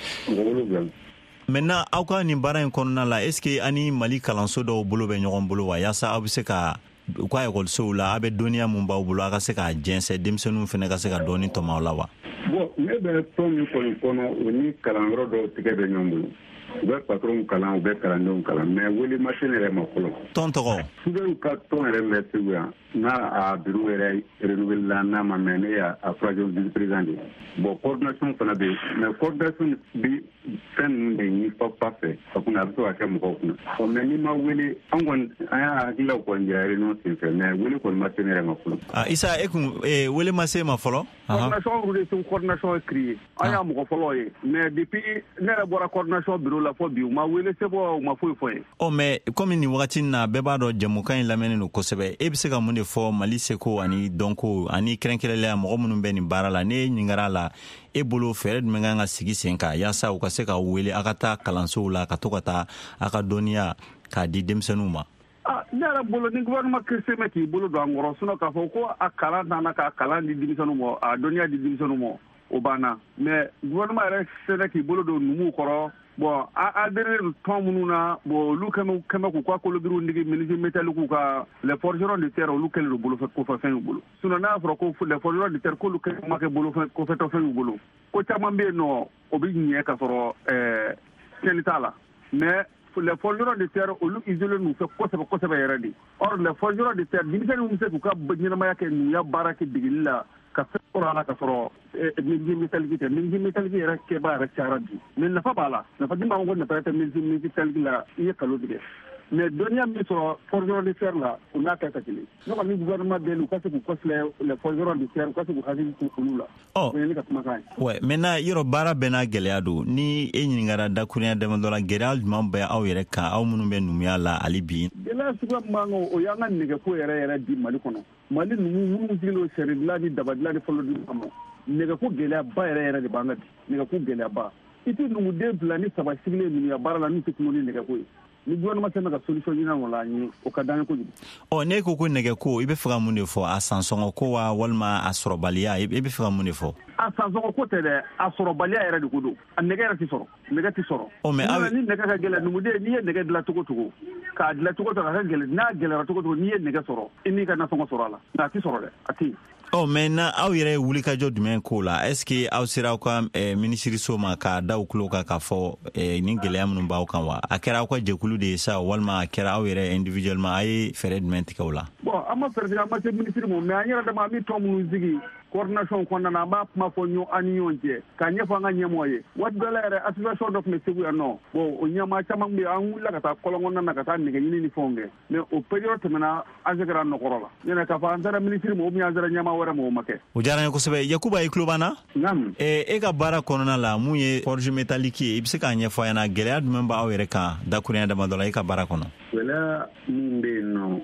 Maintenant, aw ka ni bara in kɔnɔna la est-ce que ani Mali kalanso dɔw bolo bɛ ɲɔgɔn bolo wa yasa aw bɛ se ka u ka ekɔlisow la aw bɛ dɔnniya mun b'aw bolo a ka se ka jɛnsɛ denmisɛnninw fana ka se ka dɔɔni tɔmɔ aw la wa. Bon ne bɛ tɔn min kɔni kɔnɔ o ni kalanyɔrɔ dɔw tigɛ bɛ ɲɔgɔn bolo. U bɛ patron kalan u bɛ kalandenw kalan mais wele machine yɛrɛ ma fɔlɔ. Tɔn tɔgɔ. Sudew ka tɔn yɛrɛ bɛ Segu yan n'a a bureau yɛrɛ renouvelé la n'a ma mɛn ne y'a troisième vice président de bon coordination fana bɛ yen mais coordination bi fɛn ninnu de ɲini papa fɛ a kun a bɛ to ka kɛ mɔgɔw kunna ɔ mais n'i ma wele an kɔni an y'a hakililaw kɔni jira réunion senfɛ mais wele kɔni ma se ne yɛrɛ ma fɔlɔ. ah Isa e kun wele ma se ma fɔlɔ. coordination de c'est une coordination créée an y'a mɔgɔ fɔlɔ ye mais depuis ne yɛrɛ bɔra coordination bureau la fɔ bi u ma wele se bɔ u ma foyi fɔ ye. ɔ mais comme nin wagati na bɛɛ b'a dɔn jɛmukan in lamɛnnen don kosɛbɛ e bɛ se ka mun de fɔ Mali seko ani dɔnko ani kɛrɛnkɛrɛnnenya mɔgɔ minnu bɛ nin baara la ne ɲininkara la e bolo fɛɛrɛ jumɛn kan ka sigi sen kan yaasa u ka se ka wele a ka taa kalansow la ka to ka taa a ka dɔnniya k'a di denmisɛnninw ma. ah ne yɛrɛ bolo ni gouvernement christian mɛ k'i bolo don an kɔrɔ sinon k'a fɔ ko a kalan nana ka kalan di denmisɛnninw ma a dɔnniya di denmisɛnninw ma o banna mais gouvernement yɛrɛ sera k'i bolo don numuw kɔrɔ bon a adhéré tɔn minnu na bon olu kɛmɛ kɛmɛ k'u ka kolobiriw nigi menuisier métallique ka les forgerons de terre olu kɛlen don bolofɛ kofɛfɛn y'u bolo sinon n'a y'a sɔrɔ ko les forgerons de terre k'olu kɛlen ma kɛ bolofɛ kofɛtɔfɛn y'u bolo ko caman bɛ yen nɔ o bɛ ɲɛ ka sɔrɔ ɛɛ tiɲɛni t'a la mais les forgerons de terre olu isolé n'u fɛ kosɛbɛ kosɛbɛ yɛrɛ de or les forgerons de terre denmisɛnninw bɛ se k'u ka ɲɛnamaya kɛ numuya baara kɛ degeli la ka fɛn sɔrɔ a la ka sɔrɔ menuisier métallique tɛ menuisier métallique yɛrɛ kɛbaa yɛrɛ cayara bi mais nafa b'a la nafa di maa ko nafa tɛ menuisier métallique la i ye kalo tigɛ mais dɔnniya min sɔrɔ forgeron de fer la o n'a kɛ ka kelen ne kɔni gouvernement bɛɛ u ka se k'u kɔfilɛ les forgerons de fer u ka se k'u hakili to olu la o ye ne ka kumakan ye. ouais maintenant yɔrɔ baara bɛɛ n'a gɛlɛya don ni e ɲiningara dakurunya damadɔ la gɛlɛya jumɛn bɛ aw yɛrɛ kan aw minnu bɛ numuya la hali bi. gɛlɛya suguya min b'an kan o y'an ka nɛgɛko yɛrɛ yɛrɛ di mali kɔnɔ mali numu minnu sigilen don sɛri dilan ni daba dilan ni fɔlɔ di kama nɛgɛko gɛlɛyaba yɛrɛ yɛrɛ de b'an ka bi nɛgɛko gɛlɛyaba i tɛ numuden fila ni saba sigilen numuya baara la n'u tɛ kuma ni nɛgɛko ye ni gouvernement tɛ ka solution ɲini o la an ye o ka d'an ye kojugu. ɔ ne ko ko nɛgɛko i bɛ fɛ ka mun de fɔ a sansɔngɔ ko wa walima a sɔrɔbaliya i bɛ fɛ ka mun de fɔ. a sansɔngɔ ko tɛ dɛ a sɔrɔbaliya yɛrɛ de ko don a nɛgɛ yɛrɛ tɛ sɔrɔ nɛgɛ tɛ sɔrɔ. ɔ mɛ aw ni nɛgɛ ka gɛlɛn numuden n'i ye nɛgɛ dilan cogo cogo k'a dilan cogo cogo a ka gɛlɛn n'a gɛlɛyara cogo cogo n'i ye nɛgɛ sɔrɔ i n'i ka nasɔngɔ sɔrɔ a la nka a tɛ sɔrɔ dɛ a tɛ yen. ɔ mɛ na aw yɛrɛ wulikajɔ jumɛn k'o la est ce que aw sera aw ka minisiriso ma k'a da u tulo kan k'a fɔ nin gɛlɛya minnu b'aw kan wa a kɛra aw ka jɛkulu de ye sa walima a kɛra aw yɛrɛ individuellement a ye fɛɛrɛ jumɛn tigɛ o la. bon an ma fɛɛrɛ tigɛ an ma se minisiri ma mais an yɛrɛ dama an bɛ tɔn minnu sigi coordination kɔnɔna na an b'a kuma fɔ ɲɔ an ni ɲɔgɔn cɛ k'a ɲɛfɔ an ka ɲɛmɔgɔ ye waati dɔ la yɛrɛ association dɔ tun bɛ segu yan nɔ bon o ɲɛmaa caman bɛ yen an wulila ka taa kɔlɔn kɔnɔna na ka taa nɛgɛ ɲini ni fɛnw kɛ mais o période tɛmɛna an seginna nɔkɔrɔ la ɲɛnɛ k'a fɔ an sera minisiri ma ou bien an sera ɲɛmaa wɛrɛ ma o ma kɛ. o diyara n ye kosɛbɛ yakuba i tulo b'an na. naamu. ee e ka baara kɔnɔna la mun ye forge métallique ye i bɛ se k'a ɲɛfɔ an ɲɛna gɛlɛya jumɛn b'aw yɛrɛ kan dakurunya damadɔ la i ka baara kɔnɔ. gɛlɛya min bɛ yen nɔ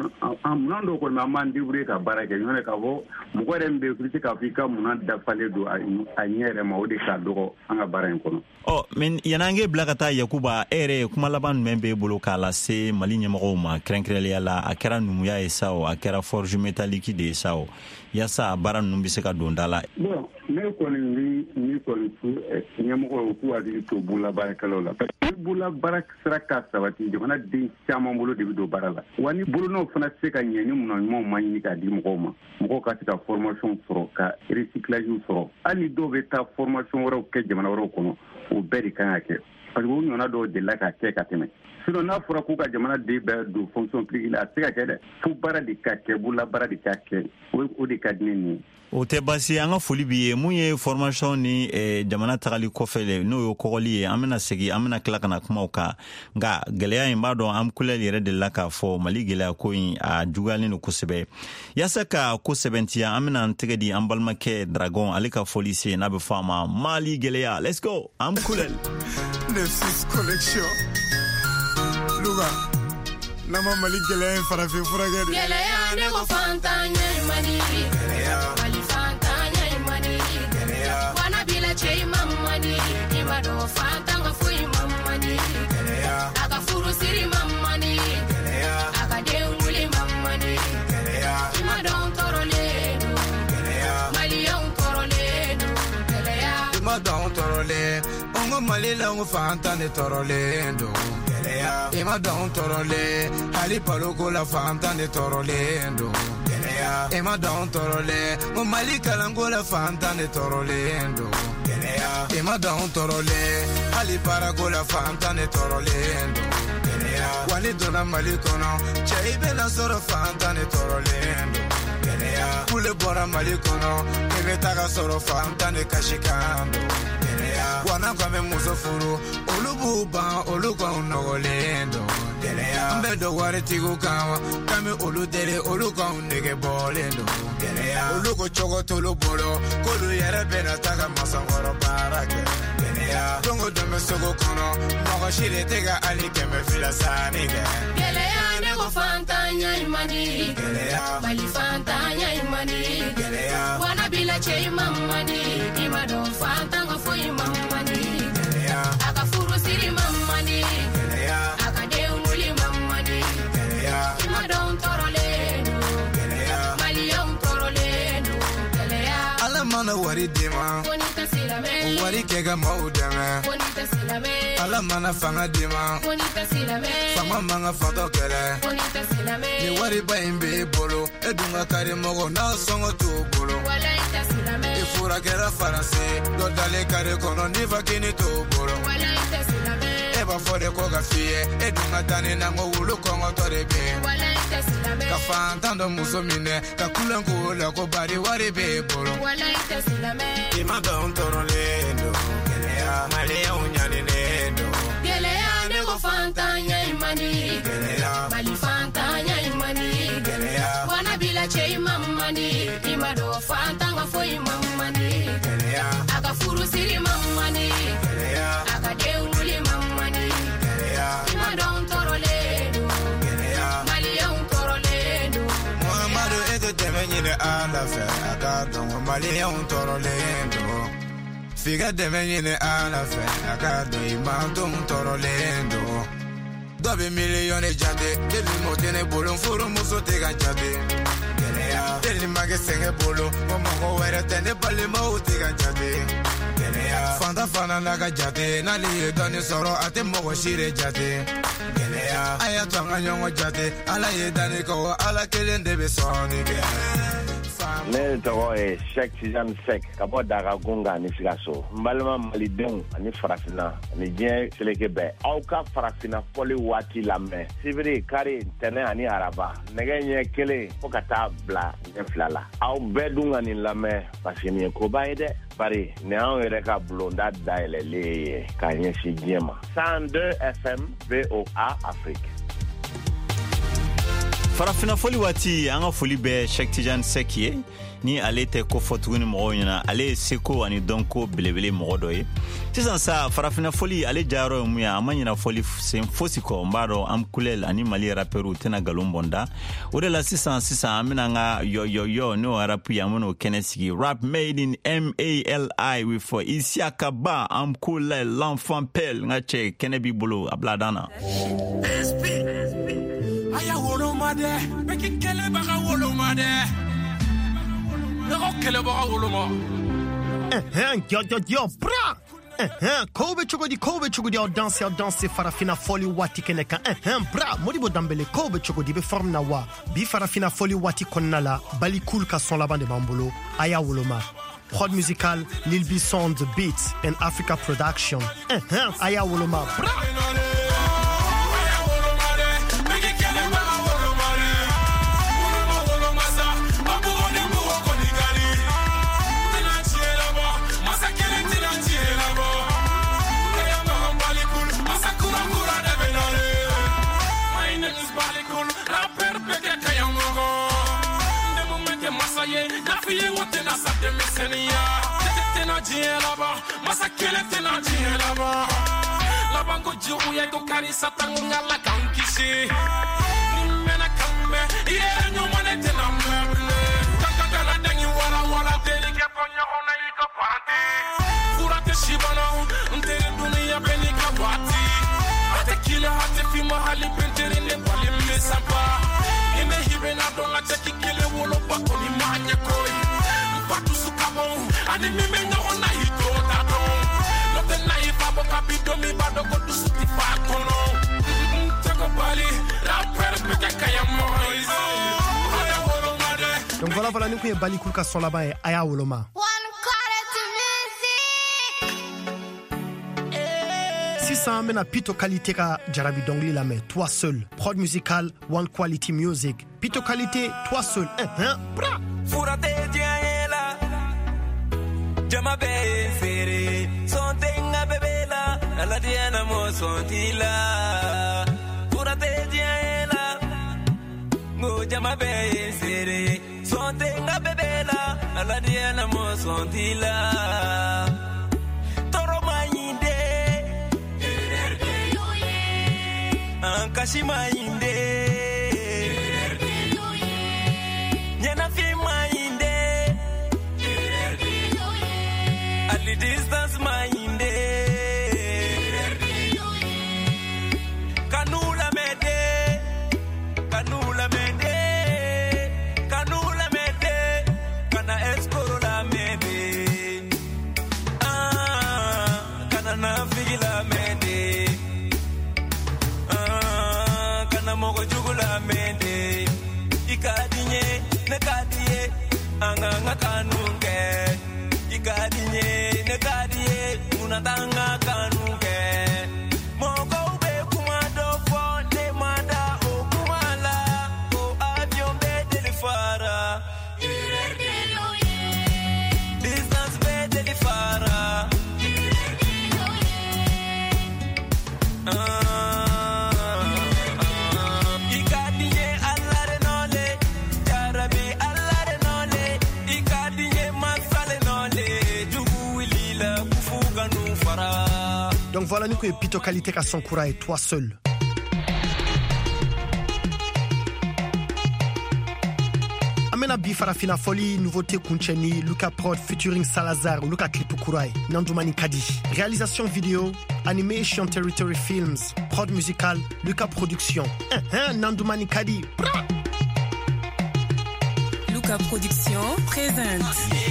munna dɔw kɔni an b'an débrouiller ka baara kɛ ɲɔgɔn k'a fɔ mɔgɔ yɛrɛ min bɛ yen i bɛ se k'a fɔ i ka munna dafalen don a ɲɛ yɛrɛ ma o de ka dɔgɔ an ka baara in kɔnɔ. ɔ mɛ yan'an k'e bila ka taa yakuba e yɛrɛ ye kuma laban jumɛn b'e bolo k'a lase mali ɲɛmɔgɔw ma kɛrɛnkɛrɛnnenya la a kɛra numuya ye sa o a kɛra forge métallique de ye sa o yaasa a baara ninnu bɛ se ka don da la. bon ne kɔni bɛ min kɔni fɔ ɲɛmɔgɔw k'u hakili to bololabaarakɛlaw la parce que bololabaara sera ka sabati jamanaden caman bolo de bɛ don baara la wa ni bolonɔw fana tɛ se ka ɲɛ ni munna ɲumanw ma ɲini k'a di mɔgɔw ma mɔgɔw ka se ka formation sɔrɔ ka recyclage sɔrɔ hali ni dɔw bɛ taa formation wɛrɛw kɛ jamana wɛrɛw kɔnɔ o bɛɛ de kan ka kɛ parce que o ɲɔgɔnna dɔw delila ka kɛ ka tɛmɛ sinon n'a fɔra k'u ka jamanaden bɛɛ don fonction publique la a tɛ se ka kɛ dɛ fo baara de ka kɛ bololabaara de ka kɛ o de ka di ne nin ye. o tɛ baasi an ka foli b'i ye mun ye formation ni eh, jamana tagali kɔfɛ n'o ye kɔgɔli ye an bɛna segin an bɛna tila ka na kumaw kan nka gɛlɛya in b'a dɔn an kulɛli yɛrɛ de la k'a fɔ mali gɛlɛya ko in a juguyalen don kosɛbɛ yaasa ka ko sɛbɛntiya an bɛna an tɛgɛ di an balimakɛ dragon ale ka foli se n'a bɛ fɔ a ma mali gɛlɛya let's go an kulɛli. neuf six collection luga nama mali gɛlɛya in farafin furakɛ de. gɛlɛya ne ko fantan ye mali gɛlɛya mali fantan ye mali gɛlɛya wana bila cɛ i ma mali i ma dɔn fantan ka foyi ma mali gɛlɛya a ka furu siri ma mali gɛlɛya a ka den wuli ma mali gɛlɛya i ma dɔn tɔɔrɔlen don gɛlɛya maliyɛnw tɔɔrɔlen don gɛlɛya i ma dɔn tɔɔrɔlen an ka mali la n ko fantan de tɔɔrɔlen don. I ma dɔn tɔɔrɔlen hali paloko la fantan de tɔɔrɔlen don i ma dɔn tɔɔrɔlen ko mali kalanko la fantan de tɔɔrɔlen don i ma dɔn tɔɔrɔlen hali baarako la fantan de tɔɔrɔlen don wa ni donna mali kɔnɔ cɛ i bɛna sɔrɔ fantan de tɔɔrɔlen don kule bɔra mali kɔnɔ i bɛ taga sɔrɔ fantan de kasikan don wa n'an kan bɛ muso furu olu b'u ban olu kanw nɔgɔlen don an bɛ dɔ waritigiw kan k'an bɛ olu deli olu kanw nege bɔlen don olu ko cogo t'olu bolo k'olu yɛrɛ bɛna taga masakɔrɔ baara kɛ don o don bɛ sogo kɔnɔ mɔgɔ si de tɛ ka hali kɛmɛ fila sanni kɛ. gɛlɛya ne ko fantan ya i mandi mali fantan ya i mandi wana bila cɛ i ma mandi i ma dɔn fantan ka foyi ma mandi a ka furu siri ma mandi a ka den wuli ma mandi i ma dɔn tɔɔrɔlen don maliyɛnw tɔɔrɔlen don gɛlɛya ala mana wari di ma ko ni tɛ silamɛ wari kɛ ka maaw dɛmɛ ko ni tɛ silamɛ ala mana fanga di ma ko ni tɛ silamɛ fanga man ka fatɔ kɛlɛ ko ni tɛ silamɛ ni wariba in b'e bolo e dun ka kari mɔgɔ n'a sɔngɔ t'o bolo wala i tɛ silamɛ i furakɛra faransi dɔ dalen kari kɔnɔ n'i fakini t'o bolo wala i tɛ silamɛ e b'a fɔ de ko ka f'i ye e dun ka taa ni na ko wulu kɔngɔtɔ de bɛ yen wala i tɛ silamɛ ka fantan dɔ muso minɛ ka kulen k'o la ko bari wari b'e bolo wala i tɛ silamɛ i ma dɔn tɔɔrɔlen don gɛlɛya maliyɛnw ɲaninen don gɛlɛya ne ko fantan ya i mandi fe akado mali un toro lendo figa de venire alla fe akado imando un toro lendo dove milioni jade del motene bolo furo muso te gajade gelea del magazine bolo mama ho wera tende balle mo te gajade gelea fanda fana na gajade na li doni soro ate mo shire jade gelea aya twanga nyongo jade ala ye dani ko ala kelende be soni ne tɔgɔ ye Sheikh Tidiane Seck ka bɔ Dagagunga ni Sikaso n balima malidenw ani farafina ani diɲɛ seleke bɛɛ aw ka farafina fɔli waati lamɛn sibiri kari ntɛnɛ ani araba nɛgɛ ɲɛ kelen fo ka taa bila ɲɛ fila la aw bɛɛ dun ka nin lamɛn parce que nin ye koba ye dɛ bari nin anw yɛrɛ ka bulonda dayɛlɛlen ye k'a ɲɛsin diɲɛ ma cent deux F M V O A Afrique. Farafina foli waati an ka foli bɛ Sheikh Tidiane Seck ye ni ale tɛ ko fɔ tuguni mɔgɔw ɲɛna ale ye seko ani dɔnko belebele mɔgɔ dɔ ye sisan sa farafina foli ale jayɔrɔ ye mun ye a ma ɲina foli sen fosi kɔ n b'a dɔn an kulɛl ani mali rapɛriw tɛna galon bɔnda o de la sisan sisan an bɛna an ka yɔyɔyɔ n'o rap ye an bɛn'o kɛnɛ sigi rap made in M A L I with for Isiaka Ba am kulɛl l'enfant pelle n ka cɛ kɛnɛ b'i bolo a bila dan na aya wolomade beki kele baga wolomade lego kele baga woloma eh eh yo yo yo bra eh eh kobe chugodi kobe chugodi au danse au danse farafina foli wati keneka eh eh bra modibo dambele kobe chugodi be form na wa bi farafina foli wati konnala bali cool ka son laban de bambolo aya woloma prod musical Lil B Sound the Beats and Africa Production eh eh aya woloma bra Fiye wote na sa de mesenia Tete na jie laba Masa kele te na jie laba Labango jiru ye go kari satangu ngala kankisi Nimena kambe Iye nyumane te na mmeble Kaka na dengi wala wala Deli ke ponya ona iko parate Furate shibana Ntere dunia beni kawati Ate kile hate fima hali pentere ne wali mesapa Ime hibe na donga cheki kile wolo bako ni manye koi Mpatu sukabo Ani mime nyo na hito tato Lote na ifabo kapido mi bado kodu suti fakono Mteko bali Rapper peke kaya moise Aya wolo made Donc voilà voilà nous qui est bali kulka son là-bas et aya woloma six cents mena pito qualité ka jarabi dongli la mais toi seul prod musical one quality music pito qualité toi seul hein hein bra furate diela jama be fere sontenga bebela la diana mo sontila furate diela go jama be fere sontenga bebela la diana mo sontila Kashima inde Nyana fima inde At the distance my inde Kanula mede Kanula mede Kanula mede Kana eskoro la mede Ah Kana na figila mede Mogo jugula mende ikadinye nekadie anganga kanunge ikadinye nekadie unatanga kanunge mogo ube kumado fonde mada o kumala o avion be delifara distance be delifara ah Donc voilà nous que pito qualité ka son kura et toi seul. Bena bi farafina folie, nouveauté Kuncheni, Luca Prod featuring Salazar, Luca Klipukurai, Nandoumani Kadi. Réalisation vidéo, Animation Territory Films, prod musical, Luca Production. Uh -huh, Nandoumani Kadi. Bra! Luca Production présente.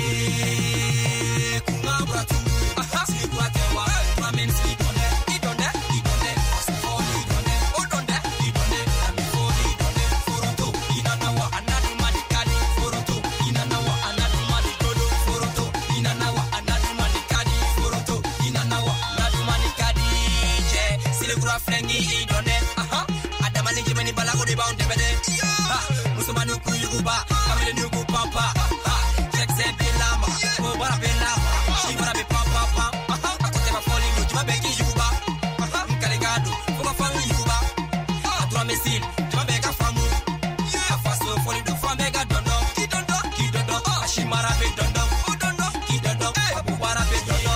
Flengi idone aha adamani jimeni balago de bound debede ha musumanu kuyuba amele nuku papa ha check se belama ko bara bela shi bara be papa aha akote ma foli no jima beki yuba aha mkalegado ko ma fami yuba adwa mesil jima beka famu afaso foli do famega dondo kidondo kidondo ashimara be dondo dondo kidondo abu bara be dondo.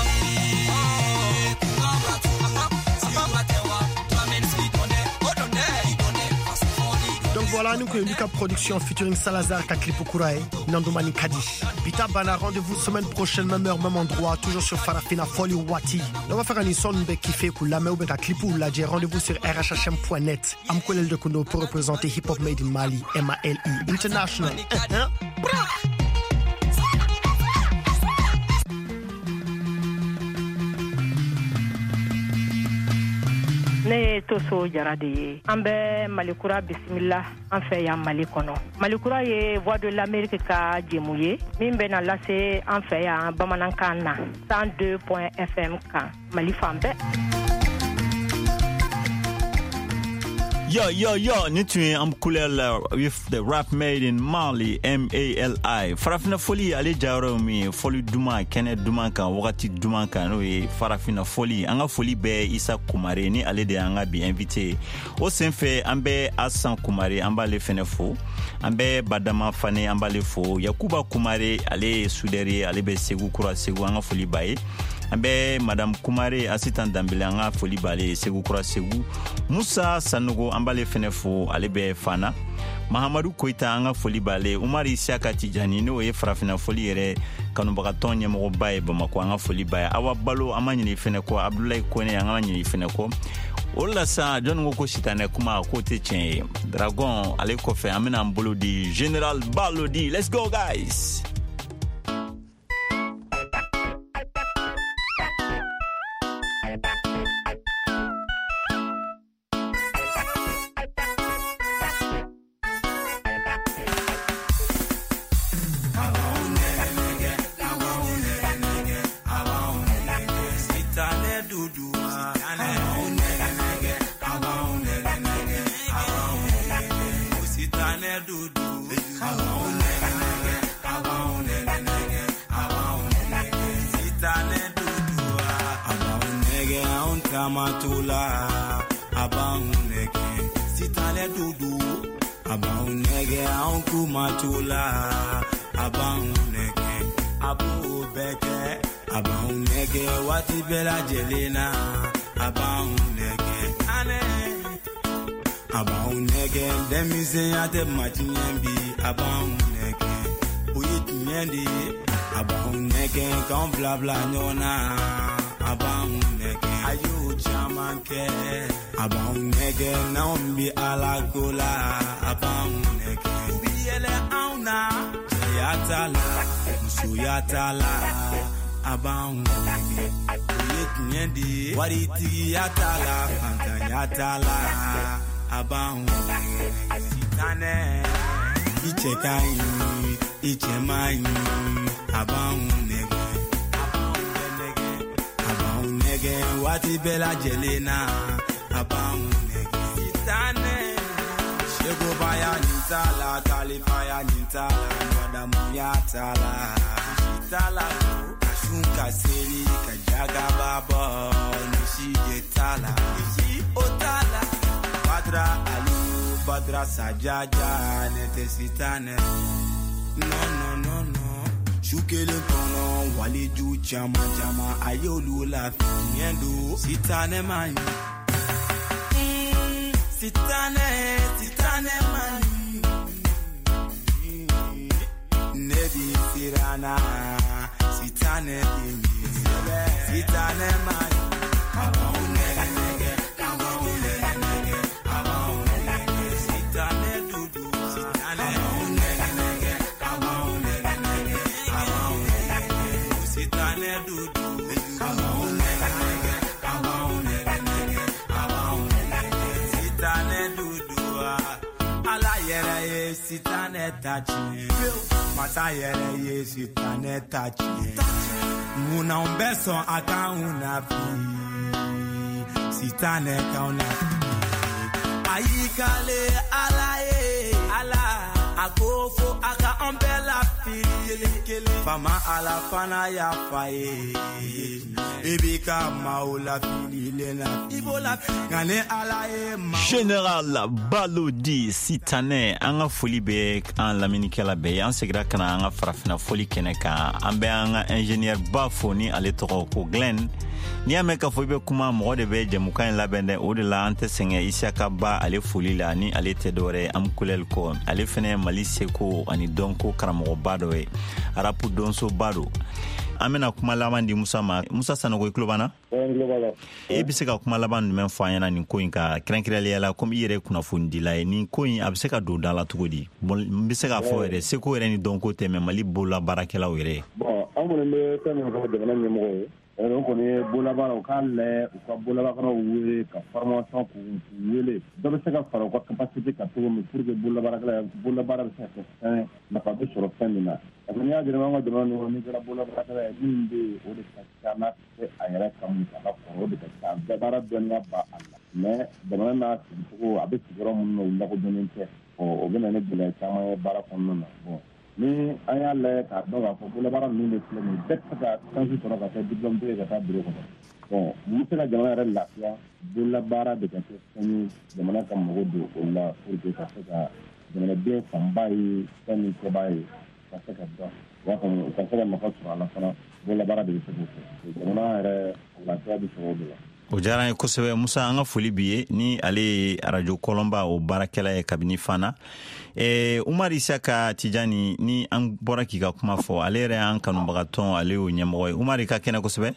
Voilà, nous connaissons Luca Production featuring Salazar, Kaklipukurai, Nandoumani Kadi. Pita Bana, rendez-vous semaine prochaine, même heure, même endroit, toujours sur Farafina Folie Wati. On va faire un son de kiffé pour la main ou bien Klipu la J. Rendez-vous sur r h h m point net. Amkolel de Kuno pour représenter Hip Hop Made in Mali, M A L I International. Ne Toso Jarade an bɛ Malikura bisimila an fɛ yan Mali kɔnɔ. Malikura ye Voix de l'Amérique ka jɛmu ye min bɛ na lase an fɛ yan bamanankan na cent deux point F M kan Mali fan bɛɛ. Yo, yo, yo, ni tu es en couleur with the rap made in Mali, M A L I. Farafina Folie, ale jaro mi, Folie Duma, Kenneth Duma kan, wakati Duma kan, no e Farafina Folie. Anga Folie be Isa Kumare, ni ale de anga bi invité. O senfe, ambe Asan Kumare, amba le fenefo. Ambe Badama Fane, amba le fo. Yakuba Kumare, ale Souderi, ale be Segu Kura Segu, anga Folie bae. Ambe Madame Kumare assistant Dambele anga Foli Bale Segu Kura Segu Musa Sanogo ambale fenefo alebe fana Mahamadou Koita anga Foli Bale Umari Siaka Tijani no e Farafina Foli ere kanubaga tonye mo bae Bamako anga Foli Bae awa balo amanyini feneko Abdoulaye Kone anga nyini feneko Ola sa John Ngoko Shitane kuma kote chen Dragon ale kofe amena mbolo di General Balodi. Let's go guys. Kamatula abauneke sitale dudu abauneke anku matula abauneke abu beke abauneke wati bela jelena abauneke ane abauneke demise ate matinyembi abauneke uyitnyendi abauneke kan bla bla nyona abauneke ayu chamanke abauneke naombi alagola abauneke ubiyele auna yatala musuyatala abauneke uyetnyendi wariti yatala pantanyatala abauneke sitane ichekai ichemai abauneke wati bela jelena abauneke sitane shego baya nintala kalifaya nintala wadamu yatala sitala ashunka seri kajaga babo nishije tala ishi otala badra alu badra sajaja nete sitane no no no no Shukele kono waliju chama chama ayolu la fiendo sitane mani sitane sitane mani Sirana, Sitane Dingi, Sitane Man, Abone Nege, Abone Nege, Abone Nege, Sitane Dudu, Sitane Nege, Abone Nege, Abone Nege, Sitane Dudu, Abone Nege, Abone Nege, Abone Nege, Sitane Dudu, Ala Yere Sitane Tachi. Mata yere ye sitane tachi Muna umbeso aka unafi Sitane ka unafi Ayikale ala ye Ala Akofo aka umbela fili Fama ala fana ya faye Ibika maula fili lena Ibola Gane ala ye Général Balodi Sitane anga foli be an laminikela be an segira kana anga farafina foli kene ka an be anga ingénieur bafo ni ale tɔgɔ ko Glenn ni ame ka fo be kuma mɔgɔ de be jamukan labɛnde o de la an tɛ sɛŋɛ Isaka Ba ale foli la ni ale tɛ dɔwɛrɛ am kulel ko ale fɛnɛ Mali seko ani dɔnko karamɔgɔ ba dɔ ye arapu donso ba do an bena kuma laban di Musa ma Musa Sanogo i tulobana e be se ka kuma laban jumɛn fɔ an ɲɛna nin ko in ka kɛrɛnkɛrɛnnenya la komi i yɛrɛ kunnafonidila ye nin ko in a be se ka don da la cogo di n be se k'a fɔ yɛrɛ seko yɛrɛ ni dɔnko tɛ mɛ Mali bolola baarakɛlaw yɛrɛ bon an kɔni be fɛn min fɔ jamana ɲɛmɔgɔ ye on kɔni ye bololabaara u k'a lajɛ u ka bololabaarakɛlaw wele ka formation k'u wele dɔ bɛ se ka fara u ka capacité ka cogo min pour que bololabaarakɛla bololabaara bɛ se ka kɛ fɛn nafa bɛ sɔrɔ fɛn min na parce que n'i y'a jira an ka jamana nin kɔnɔ n'i kɛra bololabaarakɛla ye min bɛ yen o de ka ca n'a tɛ a yɛrɛ ka musaka kɔrɔ o de ka ca bɛɛ baara dɔnniya ba a la mais jamana n'a sigicogo a bɛ sigiyɔrɔ minnu na u lakodɔnnen tɛ o bɛ na ni gɛlɛya caman ye baara kɔnɔna na bon ni an y'a lajɛ k'a dɔn k'a fɔ bololabaara ninnu de filɛ nin bɛɛ tɛ se ka chance sɔrɔ ka kɛ diplôme tigi ka taa bureau kɔnɔ bon mun bɛ se ka jamana yɛrɛ lafiya bololabaara de ka kɛ fɛn ye jamana ka mago don o la pour que ka se ka jamanaden fanba ye fɛn min kɛbaa ye ka se ka dɔn wa kɔni ka se ka nafa sɔrɔ a la fana bololabaara de bɛ se k'o kɛ jamana yɛrɛ lafiya bɛ sɔrɔ o de la. o diyara ye kosɛbɛ Musa an ka foli bi ye ni ale ye radio Kolonba o baarakɛla ye kabini Fana eh, Umar Isaka Tijani ni an bɔra k'i ka kuma fɔ ale yɛrɛ y'an kanubagatɔn ale y'o ɲɛmɔgɔ ye Umar i ka kɛnɛ kosɛbɛ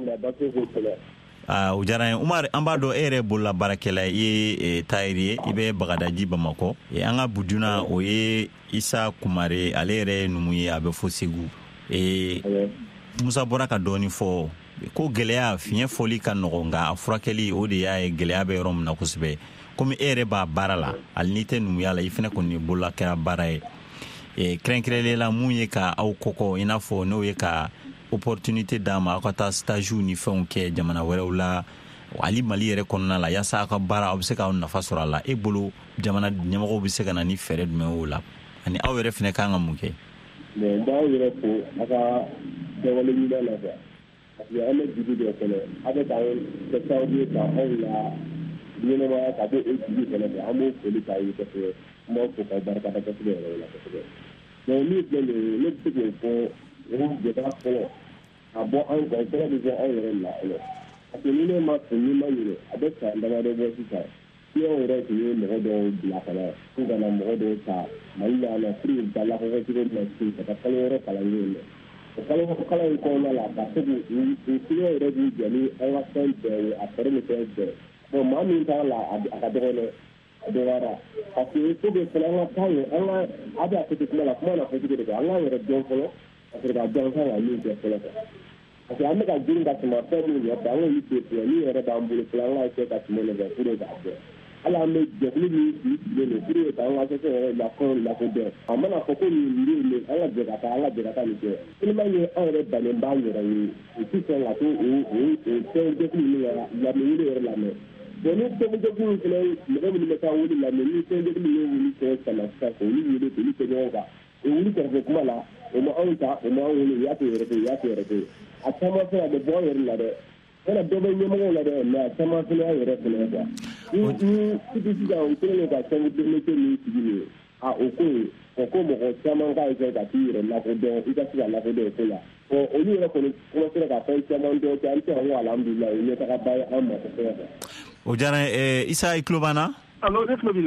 ah, o diyara ye Umar an b'a dɔn e yɛrɛ bolola baarakɛla i ye eh, tayiri ye i bɛ Bagadaji Bamakɔ eh, an ka buduna o ye Isa Kumare ale yɛrɛ ye numu ye a bɛ fɔ Segu eh, Musa bɔra ka dɔɔni fɔ ko gɛlɛya fiɲɛ fɔli ka nɔgɔ nka a furakɛli o de y'a ye gɛlɛya bɛ yɔrɔ min na kosɛbɛ komi e yɛrɛ b'a baara la hali n'i tɛ numuya la i fɛnɛ kɔni bolola kɛra baara ye e, kɛrɛnkɛrɛnlen la mun ye ka aw kɔkɔ i n'a fɔ n'o ye ka opportunité d'a ma aw ka taa stagiw ni fɛnw kɛ jamana wɛrɛw la hali Mali yɛrɛ kɔnɔna la yaasa aw ka baara aw bɛ se k'aw nafa sɔrɔ a la e bolo jamana ɲɛmɔgɔw bɛ se ka na ni fɛɛrɛ jumɛn o la ani aw yɛrɛ fɛnɛ kan ka mun kɛ. mais b'aw yɛrɛ fo a ka kɛwale ɲuman na quoi parce que an bɛ dugu dɔ kɔnɔ a bɛ k'an kɛ sababu ye ka anw la ɲɛnɛmaya ka bɔ o dugu kɔnɔ fɛ an b'o foli k'a ye kosɛbɛ an b'aw fo k'aw barikada kosɛbɛ yɛrɛ la kosɛbɛ donc min filɛ nin ye ne bɛ se k'o fɔ o gɛlɛya fɔlɔ ka bɔ anw kan fɔlɔ bɛ bɔ anw yɛrɛ la fɔlɔ parce que ni ne ma fo ni ma ɲinɛ a bɛ san damadɔ bɔ sisan ni anw yɛrɛ tun ye mɔgɔ dɔw bila ka na fo ka na mɔgɔ dɔw ta Mali la yan nɔ pour que u ka lakɔkɔ cogo min na sisan ka taa kalo wɛrɛ kalan yen nɔ o kalo kalan in kɔnɔna la ka se k'u u siniɲɛ yɛrɛ b'u jɔ ni an ka fɛn bɛɛ ye a fɛɛrɛ ni fɛn bɛɛ bon maa min t'a la a ka dɔgɔ dɛ a dɔgɔyara parce que il faut que fana an ka kan ye an ka a bɛ a fɔ kuma la kuma na fɔ cogo de kan an k'an yɛrɛ dɔn fɔlɔ ka sɔrɔ ka dɔn kan ka min kɛ fɔlɔ quoi parce que an bɛ ka girin ka tɛmɛ fɛn min ɲɛ fɛ an k'olu to yen min yɛrɛ b'an bolo fɔlɔ an k'a kɛ ka tɛmɛ nin fɛ pour que k'a dɔn hali an bɛ jɛkulu min sigi sigilen don pour que k'an ka sɛsɛ yɛrɛ lafɛnw lakodɔn a mana fɔ ko nin nin nin an ka jɛ ka taa an ka jɛ ka taa nin kɛ tellement que an yɛrɛ bannen b'an yɛrɛ ye u ti sɔn ka to o o o fɛn jɛkulu ninnu ka lamɛnni yɛrɛ lamɛn bon ni fɛn jɛkulu fɛnɛ mɔgɔ minnu bɛ taa wuli lamɛn ni fɛn jɛkulu ye wuli fɛn sama sisan k'olu wele k'olu kɛ ɲɔgɔn kan o wuli kɛrɛfɛ kuma la o ma anw ta o ma anw wele u y'a to yɛrɛ to u y'a to yɛrɛ to a caman fɛnɛ a bɛ bɔ an yɛrɛ la dɛ wala dɔ bɛ ɲɛmɔgɔw la dɛ mais a caman fɛnɛ y'an yɛrɛ fɛnɛ quoi ni ni sisan u kɛlen ka fɛn denmisɛn min sigi nin ye a o ko ye o ko mɔgɔ caman k'a kɛ ka t'i yɛrɛ lakodɔn i ka se ka lakodɔn o ko la bon olu yɛrɛ kɔni commencera ka fɛn caman dɔw kɛ an tɛ sɔn ko alhamdulilayi o ɲɛtaga ba ye an ma kosɛbɛ. o diyara n ye Isa i tulo b'an na. allo ne tulo b'i la.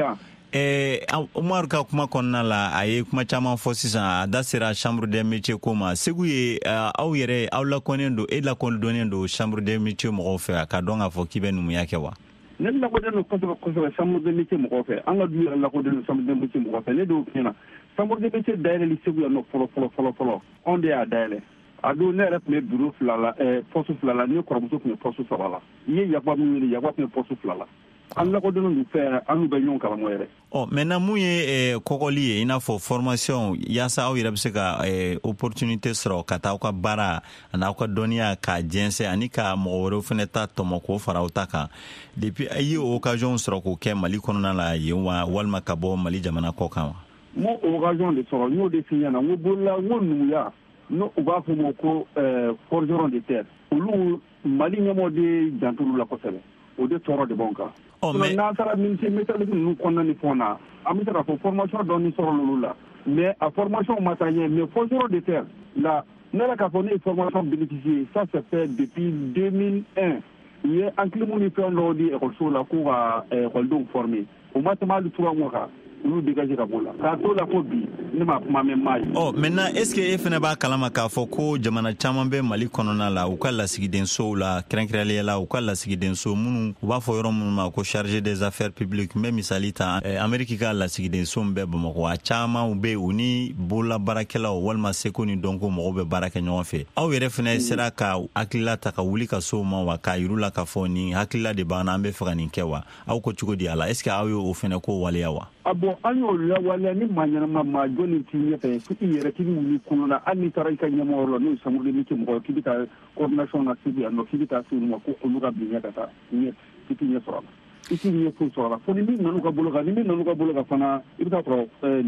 Eh, Omar ka kuma kɔnɔna la a ye kuma caman fɔ sisan a da sera chambre des métiers ko ma Segu ye uh, aw yɛrɛ aw lakɔnnen don e lakɔdonnen don chambre des métiers mɔgɔw fɛ a ka dɔn k'a fɔ k'i bɛ numuya kɛ wa ne lakɔdonnen don kosɛbɛ kosɛbɛ chambre des métiers mɔgɔw fɛ an ka du yɛrɛ lakɔdonnen don chambre des métiers mɔgɔw fɛ ne de y'o f'i ɲɛna chambre des métiers dayɛlɛli Segu yan nɔ fɔlɔ fɔlɔ fɔlɔ fɔlɔ anw de y'a dayɛlɛ a don ne yɛrɛ tun bɛ bureau fila la eh, poste fila la ne kɔrɔmuso tun bɛ poste saba la i ye yafa min wele yafa tun bɛ poste fila la an lakɔdonnen don fɛ an n'u bɛ ɲɔgɔn kalamɔ yɛrɛ ɔ maintenant mun ye eh, kɔgɔli ye i n'a fɔ formation yaasa aw yɛrɛ bɛ se ka eh, opportunité sɔrɔ ka taa aw ka baara ani aw ka dɔnniya k'a jɛnsɛ ani ka mɔgɔ wɛrɛw fana ta tɔmɔ k'o fara aw ta kan depuis a ye occasion sɔrɔ k'o kɛ Mali kɔnɔna la yen wa walima ka bɔ Mali jamana kɔ kan wa mo occasion de sɔrɔ n y'o de f'i ɲɛna n ko bolola n ko numuya no u b'a fɔ ma ko forgeron de terre olu Mali ɲɛmɔgɔ de jantolu la kosɛbɛ o de tɔɔrɔ de b'anw kan n'an taara ministère métallique ninnu kɔnɔna ni fɛnw na an bɛ se k'a fɔ formation dɔɔni sɔrɔ olu la mais a formation ma taa ɲɛ mais forgeron de terre la ne yɛrɛ k'a fɔ ne ye formation bénéficier ça c'est fait depuis deux mille un u ye ancilimu ni fɛn dɔw di école la k'u ka écoledenw former o ma tɛmɛ hali trois mois kan olu dégagé ka bɔ la k'a to la fo bi ne ma kuma mɛn maa ye. ɔ maintenant est ce que e fana b'a kalama k'a fɔ ko jamana caman bɛ Mali kɔnɔna la u ka lasigidensow la kɛrɛnkɛrɛnnenya la u ka lasigidenso minnu u b'a fɔ yɔrɔ minnu ma ko chargé des affaires publiques n bɛ misali ta eh, Amérique ka lasigidenso min bɛ Bamakɔ a caman bɛ u ni bololabaarakɛlaw walima seko ni dɔnko mɔgɔw bɛ baara kɛ ɲɔgɔn fɛ aw yɛrɛ fana mm. sera ka hakilila ta ka wuli ka so ma wa k'a yir'u la k'a fɔ nin hakilila de b'an na an bɛ fɛ ka nin kɛ wa aw ko cogo di a la est ce que aw ye o fana ko waleya wa. a bon an y'o lawaleya ni maa ɲɛnama maa jɔnni t'i ɲɛfɛ fo i yɛrɛ k'i wuli kunun na hali n'i taara i ka ɲɛmɔgɔ la n'o ye chambre des métiers mɔgɔ k'i bɛ taa coordination na Segu yan nɔ k'i bɛ taa se olu ma ko olu ka bin ɲɛ ka taa ɲɛ i t'i ɲɛ sɔrɔ a la i t'i ɲɛ foyi sɔrɔ a la fo ni min nan'u ka bolo kan ni min nan'u ka bolo kan fana i bɛ taa sɔrɔ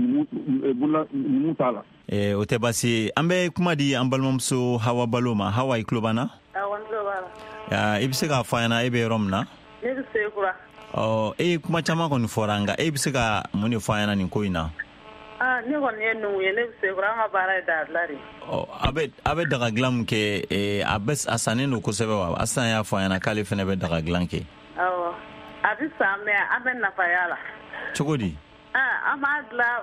numu t'a la. o tɛ baasi ye an bɛ kuma di an balimamuso Hawa Balo ma Hawa i tulo b'an na. awɔ n tulo b'a la. i bɛ se k'a fɔ an ɲɛna e bɛ yɔrɔ min na. ne bɛ Sekura. ɔ e ye kuma caman kɔni fɔra nka e bɛ se ka mun de fɔ an ɲɛna nin ko in na. aa ne kɔni ye numu ye ne bɛ Sekura an ka baara ye daga de. ɔ a bɛ a bɛ daga dilan min kɛ a bɛ a sannen don kosɛbɛ wa Asan y'a fɔ an ɲɛna k'ale fana bɛ daga dilan kɛ. awɔ a bɛ san mɛ an bɛ nafa y'a la. cogo di. aa an b'a dilan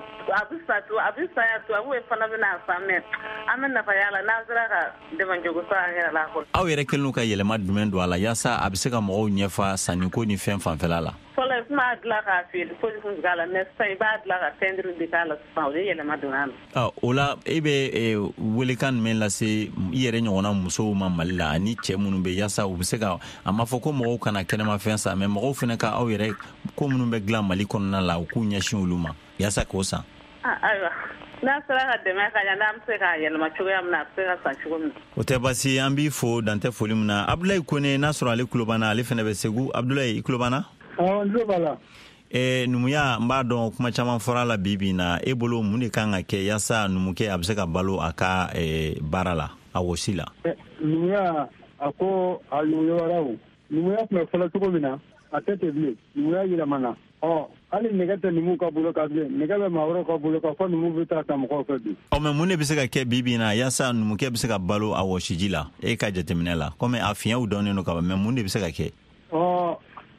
a bɛ sa to a bɛ sa ya to a b'o fana bɛ n'a san mɛ an bɛ nafa y'a la n'an sera ka dɛmɛjogo sɔrɔ an yɛrɛ la kɔnɔ. aw yɛrɛ kɛlen don ka yɛlɛma jumɛn don a la yaasa a bɛ se ka mɔgɔw ɲɛfa sanniko ni fɛn fanfɛla la. fɔlɔ i tun b'a dilan k'a feere foyi tun k'a la mɛ sisan i b'a dilan ka pɛntiri de k'a la sisan o de yɛlɛma donna a la. o la e bɛ welekan jumɛn lase i yɛrɛ ɲɔgɔnna musow ma Mali la ani cɛ minnu bɛ yaasa u bɛ se ka a ma fɔ ko mɔgɔw kana kɛnɛmafɛn san mɛ mɔgɔw fana ka aw yɛrɛ ko minnu bɛ dilan Mali kɔnɔna la u k'u ɲɛsin olu ma yaasa k'o san. ayiwa n'a sera ka dɛmɛ ka ɲɛ n'an bɛ se k'a yɛlɛma cogoya min na a bɛ se ka san cogo min na. o tɛ baasi an b'i fo dantɛ foli min na Abdulayi Kone n'a sɔrɔ ale tulo b'an na ale fana bɛ Segu Abdulayi i tulo b'an na. awɔ n tulo b'a la. Eh, numuya n b'a dɔn kuma caman fɔra la bi bi na e bolo mun de kan ka kɛ yaasa numukɛ a bɛ se ka balo a ka eh, baara la a wɔsi la. Eh, numuya a ko a yɔrɔ o numuya tun bɛ fɔlɔ cogo min na a tɛ ten bilen numuya yɛlɛmana ɔ hali nɛgɛ tɛ numu ka bolo kan bilen nɛgɛ bɛ maa wɛrɛ ka bolo kan fɔ numu bɛ taa ta mɔgɔw fɛ bi. ɔ mɛ mun de bɛ se ka kɛ bi bi na yaasa numukɛ bɛ se ka balo a wɔsiji la e ka jateminɛ la komi a fiɲɛw dɔnnen don ka ban mɛ mun de bɛ se ka kɛ. ɔ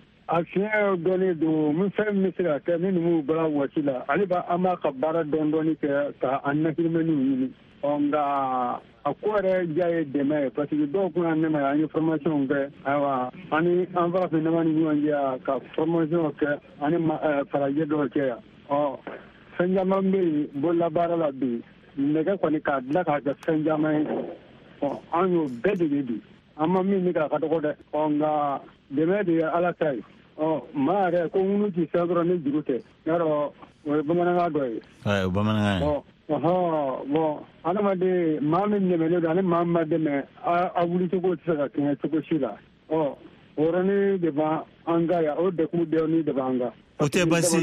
a fiɲɛ dɔnnen don min fɛn min bɛ se ka kɛ ni numu bɔra wɔsi la ale b'a an b'a ka baara dɔɔni dɔɔni kɛ ka an nakirimɛniw ɲini ɔ nka a ko yɛrɛ diya ye dɛmɛ ye parce que dɔw kun y'an nɛmɛ an ye formation kɛ ayiwa an ni an farafin dama ni ɲɔgɔn cɛ ka formation kɛ ani farajɛ dɔw kɛ yan ɔ fɛn caman bɛ yen bololabaara la bi nɛgɛ kɔni k'a dilan k'a kɛ fɛn caman ye ɔ an y'o bɛɛ dege bi an ma min ɲini k'a ka dɔgɔ dɛ ɔ nka dɛmɛ de ye ala ta ye ɔ maa yɛrɛ ko ŋunu ci fɛn dɔrɔn ni juru tɛ yarɔ o ye bamanankan dɔ ye. o ye bamanankan ye. ɔhɔn bɔn adamaden maa min dɛmɛlen don ani maa min ma dɛmɛ a wulicogo tɛ se ka kɛɲɛ cogo si la ɔ o yɔrɔnin de b'an kan yan o dekun dɔɔnin de b'an kan. o tɛ baasi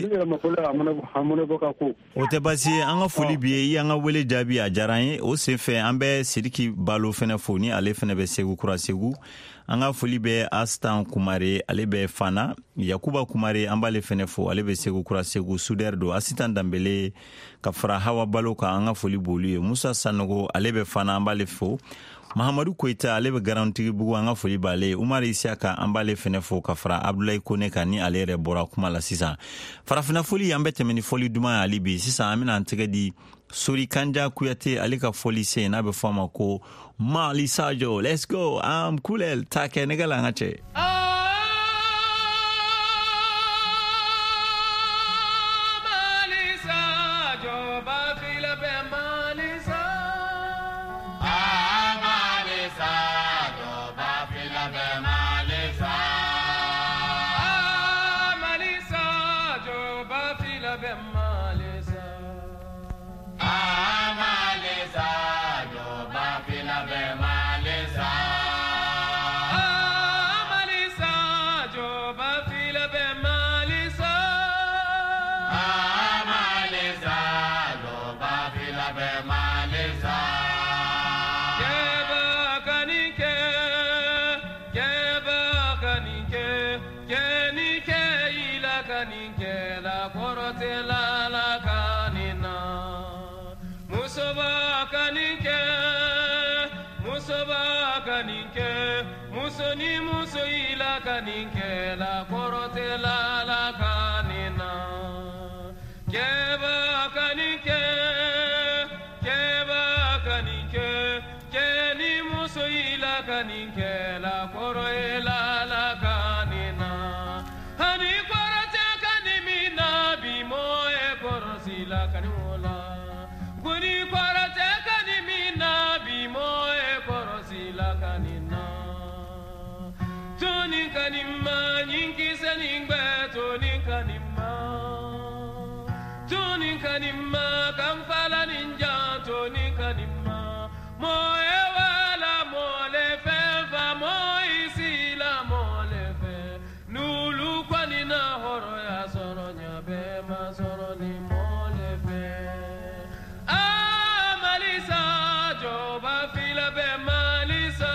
o tɛ baasi ye an ka foli bi ye i y'an ka wele jaabi a diyara an ye o sen fɛ an bɛ Sidiki Balo fɛnɛ fo ni ale fɛnɛ bɛ Segu Kura Segu an ka foli bɛ Astan Kumare ale bɛ Fana Yakuba Kumare an b'ale fɛnɛ fo ale bɛ Segu Kura Segu Suder do Asitan Dambele ka fara Hawa Balo kan an ka foli b'olu ye Musa Sanogo ale bɛ Fana an b'ale fo Mahamadu Koita ale bɛ Garantigibugu an ka foli b'ale Umar Isiaka an b'ale fɛnɛ fo ka fara Abdoulaye Kone kan ni ale yɛrɛ bɔra kuma la sisan. Farafina foli an bɛ tɛmɛ ni foli duman ali bi sisan an bɛna an tɛgɛ di Sori Kanja Kuyate ale ka foli se n'a bɛ fɔ a ma ko Mali Sajo. Let's go. Am Kulel ta kɛ nɛgɛ la an ka cɛ. Musoni muso ila kaninke la korote la la kanina keba kanike keba kanike keni muso ila kaninke la koroe la la kanina hani korote kanimina bimoe korosi la kaniola guni korote kanimina bimoe korosi la kanina Tony kanima nyingi seningbe Tony kanima Tony kanima kamfala ninja Tony kanima moe wala mole fefa moe sila mole fe nulu kwanina horo ya soro nyabe ma soro ni mole fe ah Malisa joba fila be Malisa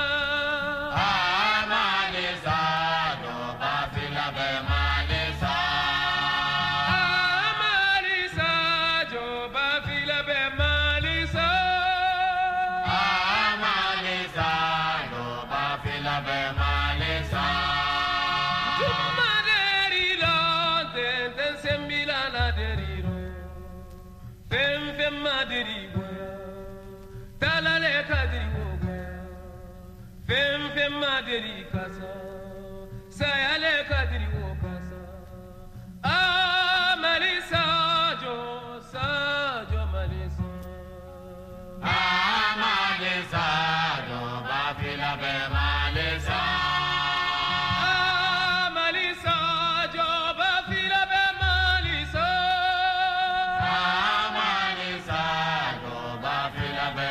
Talale kadiri woga fem fem madiri kasa sayale kadiri wokasa ah Malisa jo sajo Malisa ah Malisa jo bafila be Malisa ah Malisa jo bafila be Malisa ah Malisa jo bafila be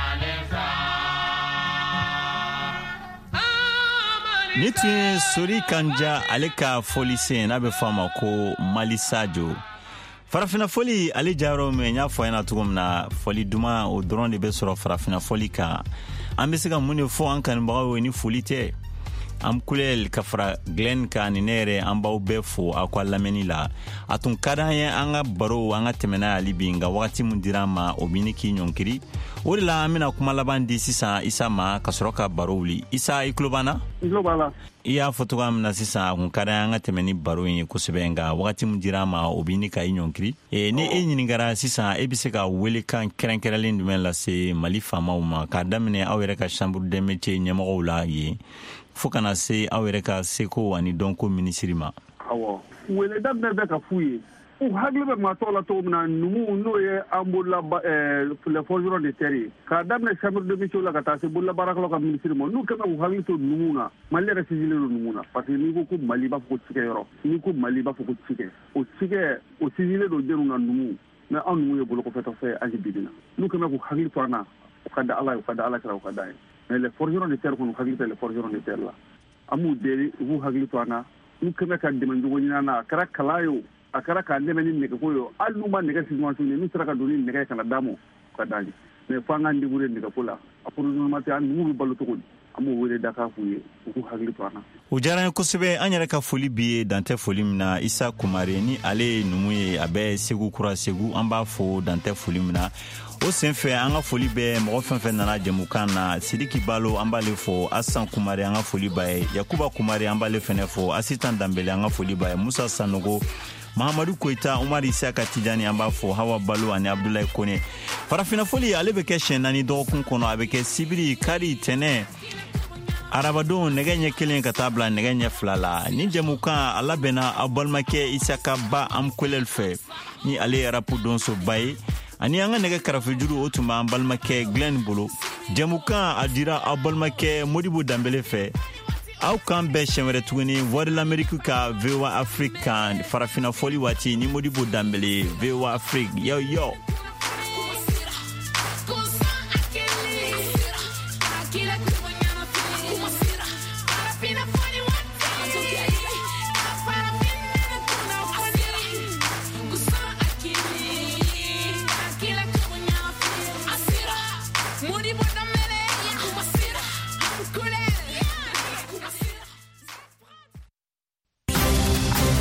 Ni tun ye Sori Kanja ale ka foli sen n'a bɛ fɔ a ma ko Mali Sajo. Farafina foli ale jayɔrɔ min n y'a fɔ ɲɛna cogo min na foli duman o dɔrɔn de bɛ sɔrɔ farafina foli kan. An bɛ se ka mun de fɔ an kanubagaw ye ni foli tɛ. Am Kulel ka fara Glenn kan ni ne yɛrɛ an b'aw bɛɛ fo aw ka lamɛnni la. A tun ka d'an ye an ka baro an ka tɛmɛ n'a ye hali bi nka wagati min dira an ma o bi ni k'i ɲɔnkiri. O de la an bɛna kuma laban di sisan Isa ma ka sɔrɔ ka baro wuli. Isa i tulo b'an na? I tulo b'a la. I y'a fɔ cogoya min na sisan a kun ka d'an ye an ka tɛmɛ ni baro in ye kosɛbɛ nka wagati min dira an ma o bi ni ka i ɲɔnkiri. E, ni e ɲinigara sisan e bɛ se ka welekan kɛrɛnkɛrɛnlen jumɛn lase Mali faamaw ma k'a daminɛ aw yɛrɛ ka chambre des métiers ɲɛmɔgɔw la yen fo kana se aw yɛrɛ ka seko ani dɔnko minisiri ma. Awɔ weleda bɛɛ bɛ ka f'u ye u hakili bɛ maa tɔw la cogo min na numu n'o ye an bolola les forgerons de terre ye k'a daminɛ chambre de métier la ka taa se bololabaarakɛlaw ka minisiri ma n'u kɛlen k'u hakili to numu na Mali yɛrɛ sigilen don numu na parce que n'i ko ko Mali b'a fɔ ko cikɛyɔrɔ n'i ko Mali b'a fɔ ko cikɛ o cikɛ o sigilen don denw na numu mais anw numu ye bolokɔfɛtɔ fɛ hali bi na n'u kɛlen k'u hakili to an na o ka da Ala ye o ka da Ala kɛra o ka da ye mais les forgerons de terre kɔni hakili tɛ les forgerons de terre la an b'u deli u b'u hakili to an na n'u kɛlen ka dɛmɛcogo ɲini an na a kɛra kalan ye o a kɛra k'an dɛmɛ ni nɛgɛko ye o hali n'u ma nɛgɛ sigimansu ye n'u sera ka don ni nɛgɛ ye kana d'a ma ka d'an ye mais fo an k'an débrouiller nɛgɛko la approvisionnement tɛ an numu bɛ balo cogo di an b'o wele da k'a f'u ye u k'u hakili to an na. O diyara n ye kosɛbɛ. An yɛrɛ ka foli bi ye dantɛ foli min na Isa Kumare ni ale numu ye a bɛ Segu kura Segu. An b'a fo dantɛ foli min na. O senfɛ an ka foli bɛ mɔgɔ fɛn fɛn nana jɛmukan na. Sidiki Balo an b'ale fo, Asan Kumare an ka foli b'a ye, Yakuba Kumare an b'ale fɛnɛ fo, Asitan Dambele an ka foli b'a ye, Musa Sanogo, Mahamadu Koita, Umar Isaka Tijani an b'a fo, Hawa Balo ani Abdoulaye Kone. Farafina foli ale bɛ kɛ siɲɛ naani dɔgɔkun kɔnɔ. A bɛ kɛ sibiri, kari, tɛnɛ, arabadon nɛgɛ ɲɛ kelen ka taa bila nɛgɛ ɲɛ fila la. Ni jɛmukan a labɛnna aw balimakɛ Isaka Ba Amkolel fɛ ni ale ye rapu donso ba ye. Ani an ka nɛgɛ karafe juru o tun b'an balimakɛ Glenn bolo. Jɛmukan a dira aw balimakɛ Modibo Dambele fɛ. Aw kan bɛɛ siɲɛ wɛrɛ tuguni Voix de l'Amérique ka V O A Afrique kan farafina foli waati ni Modibo Dambele V O A Afrique yo yo.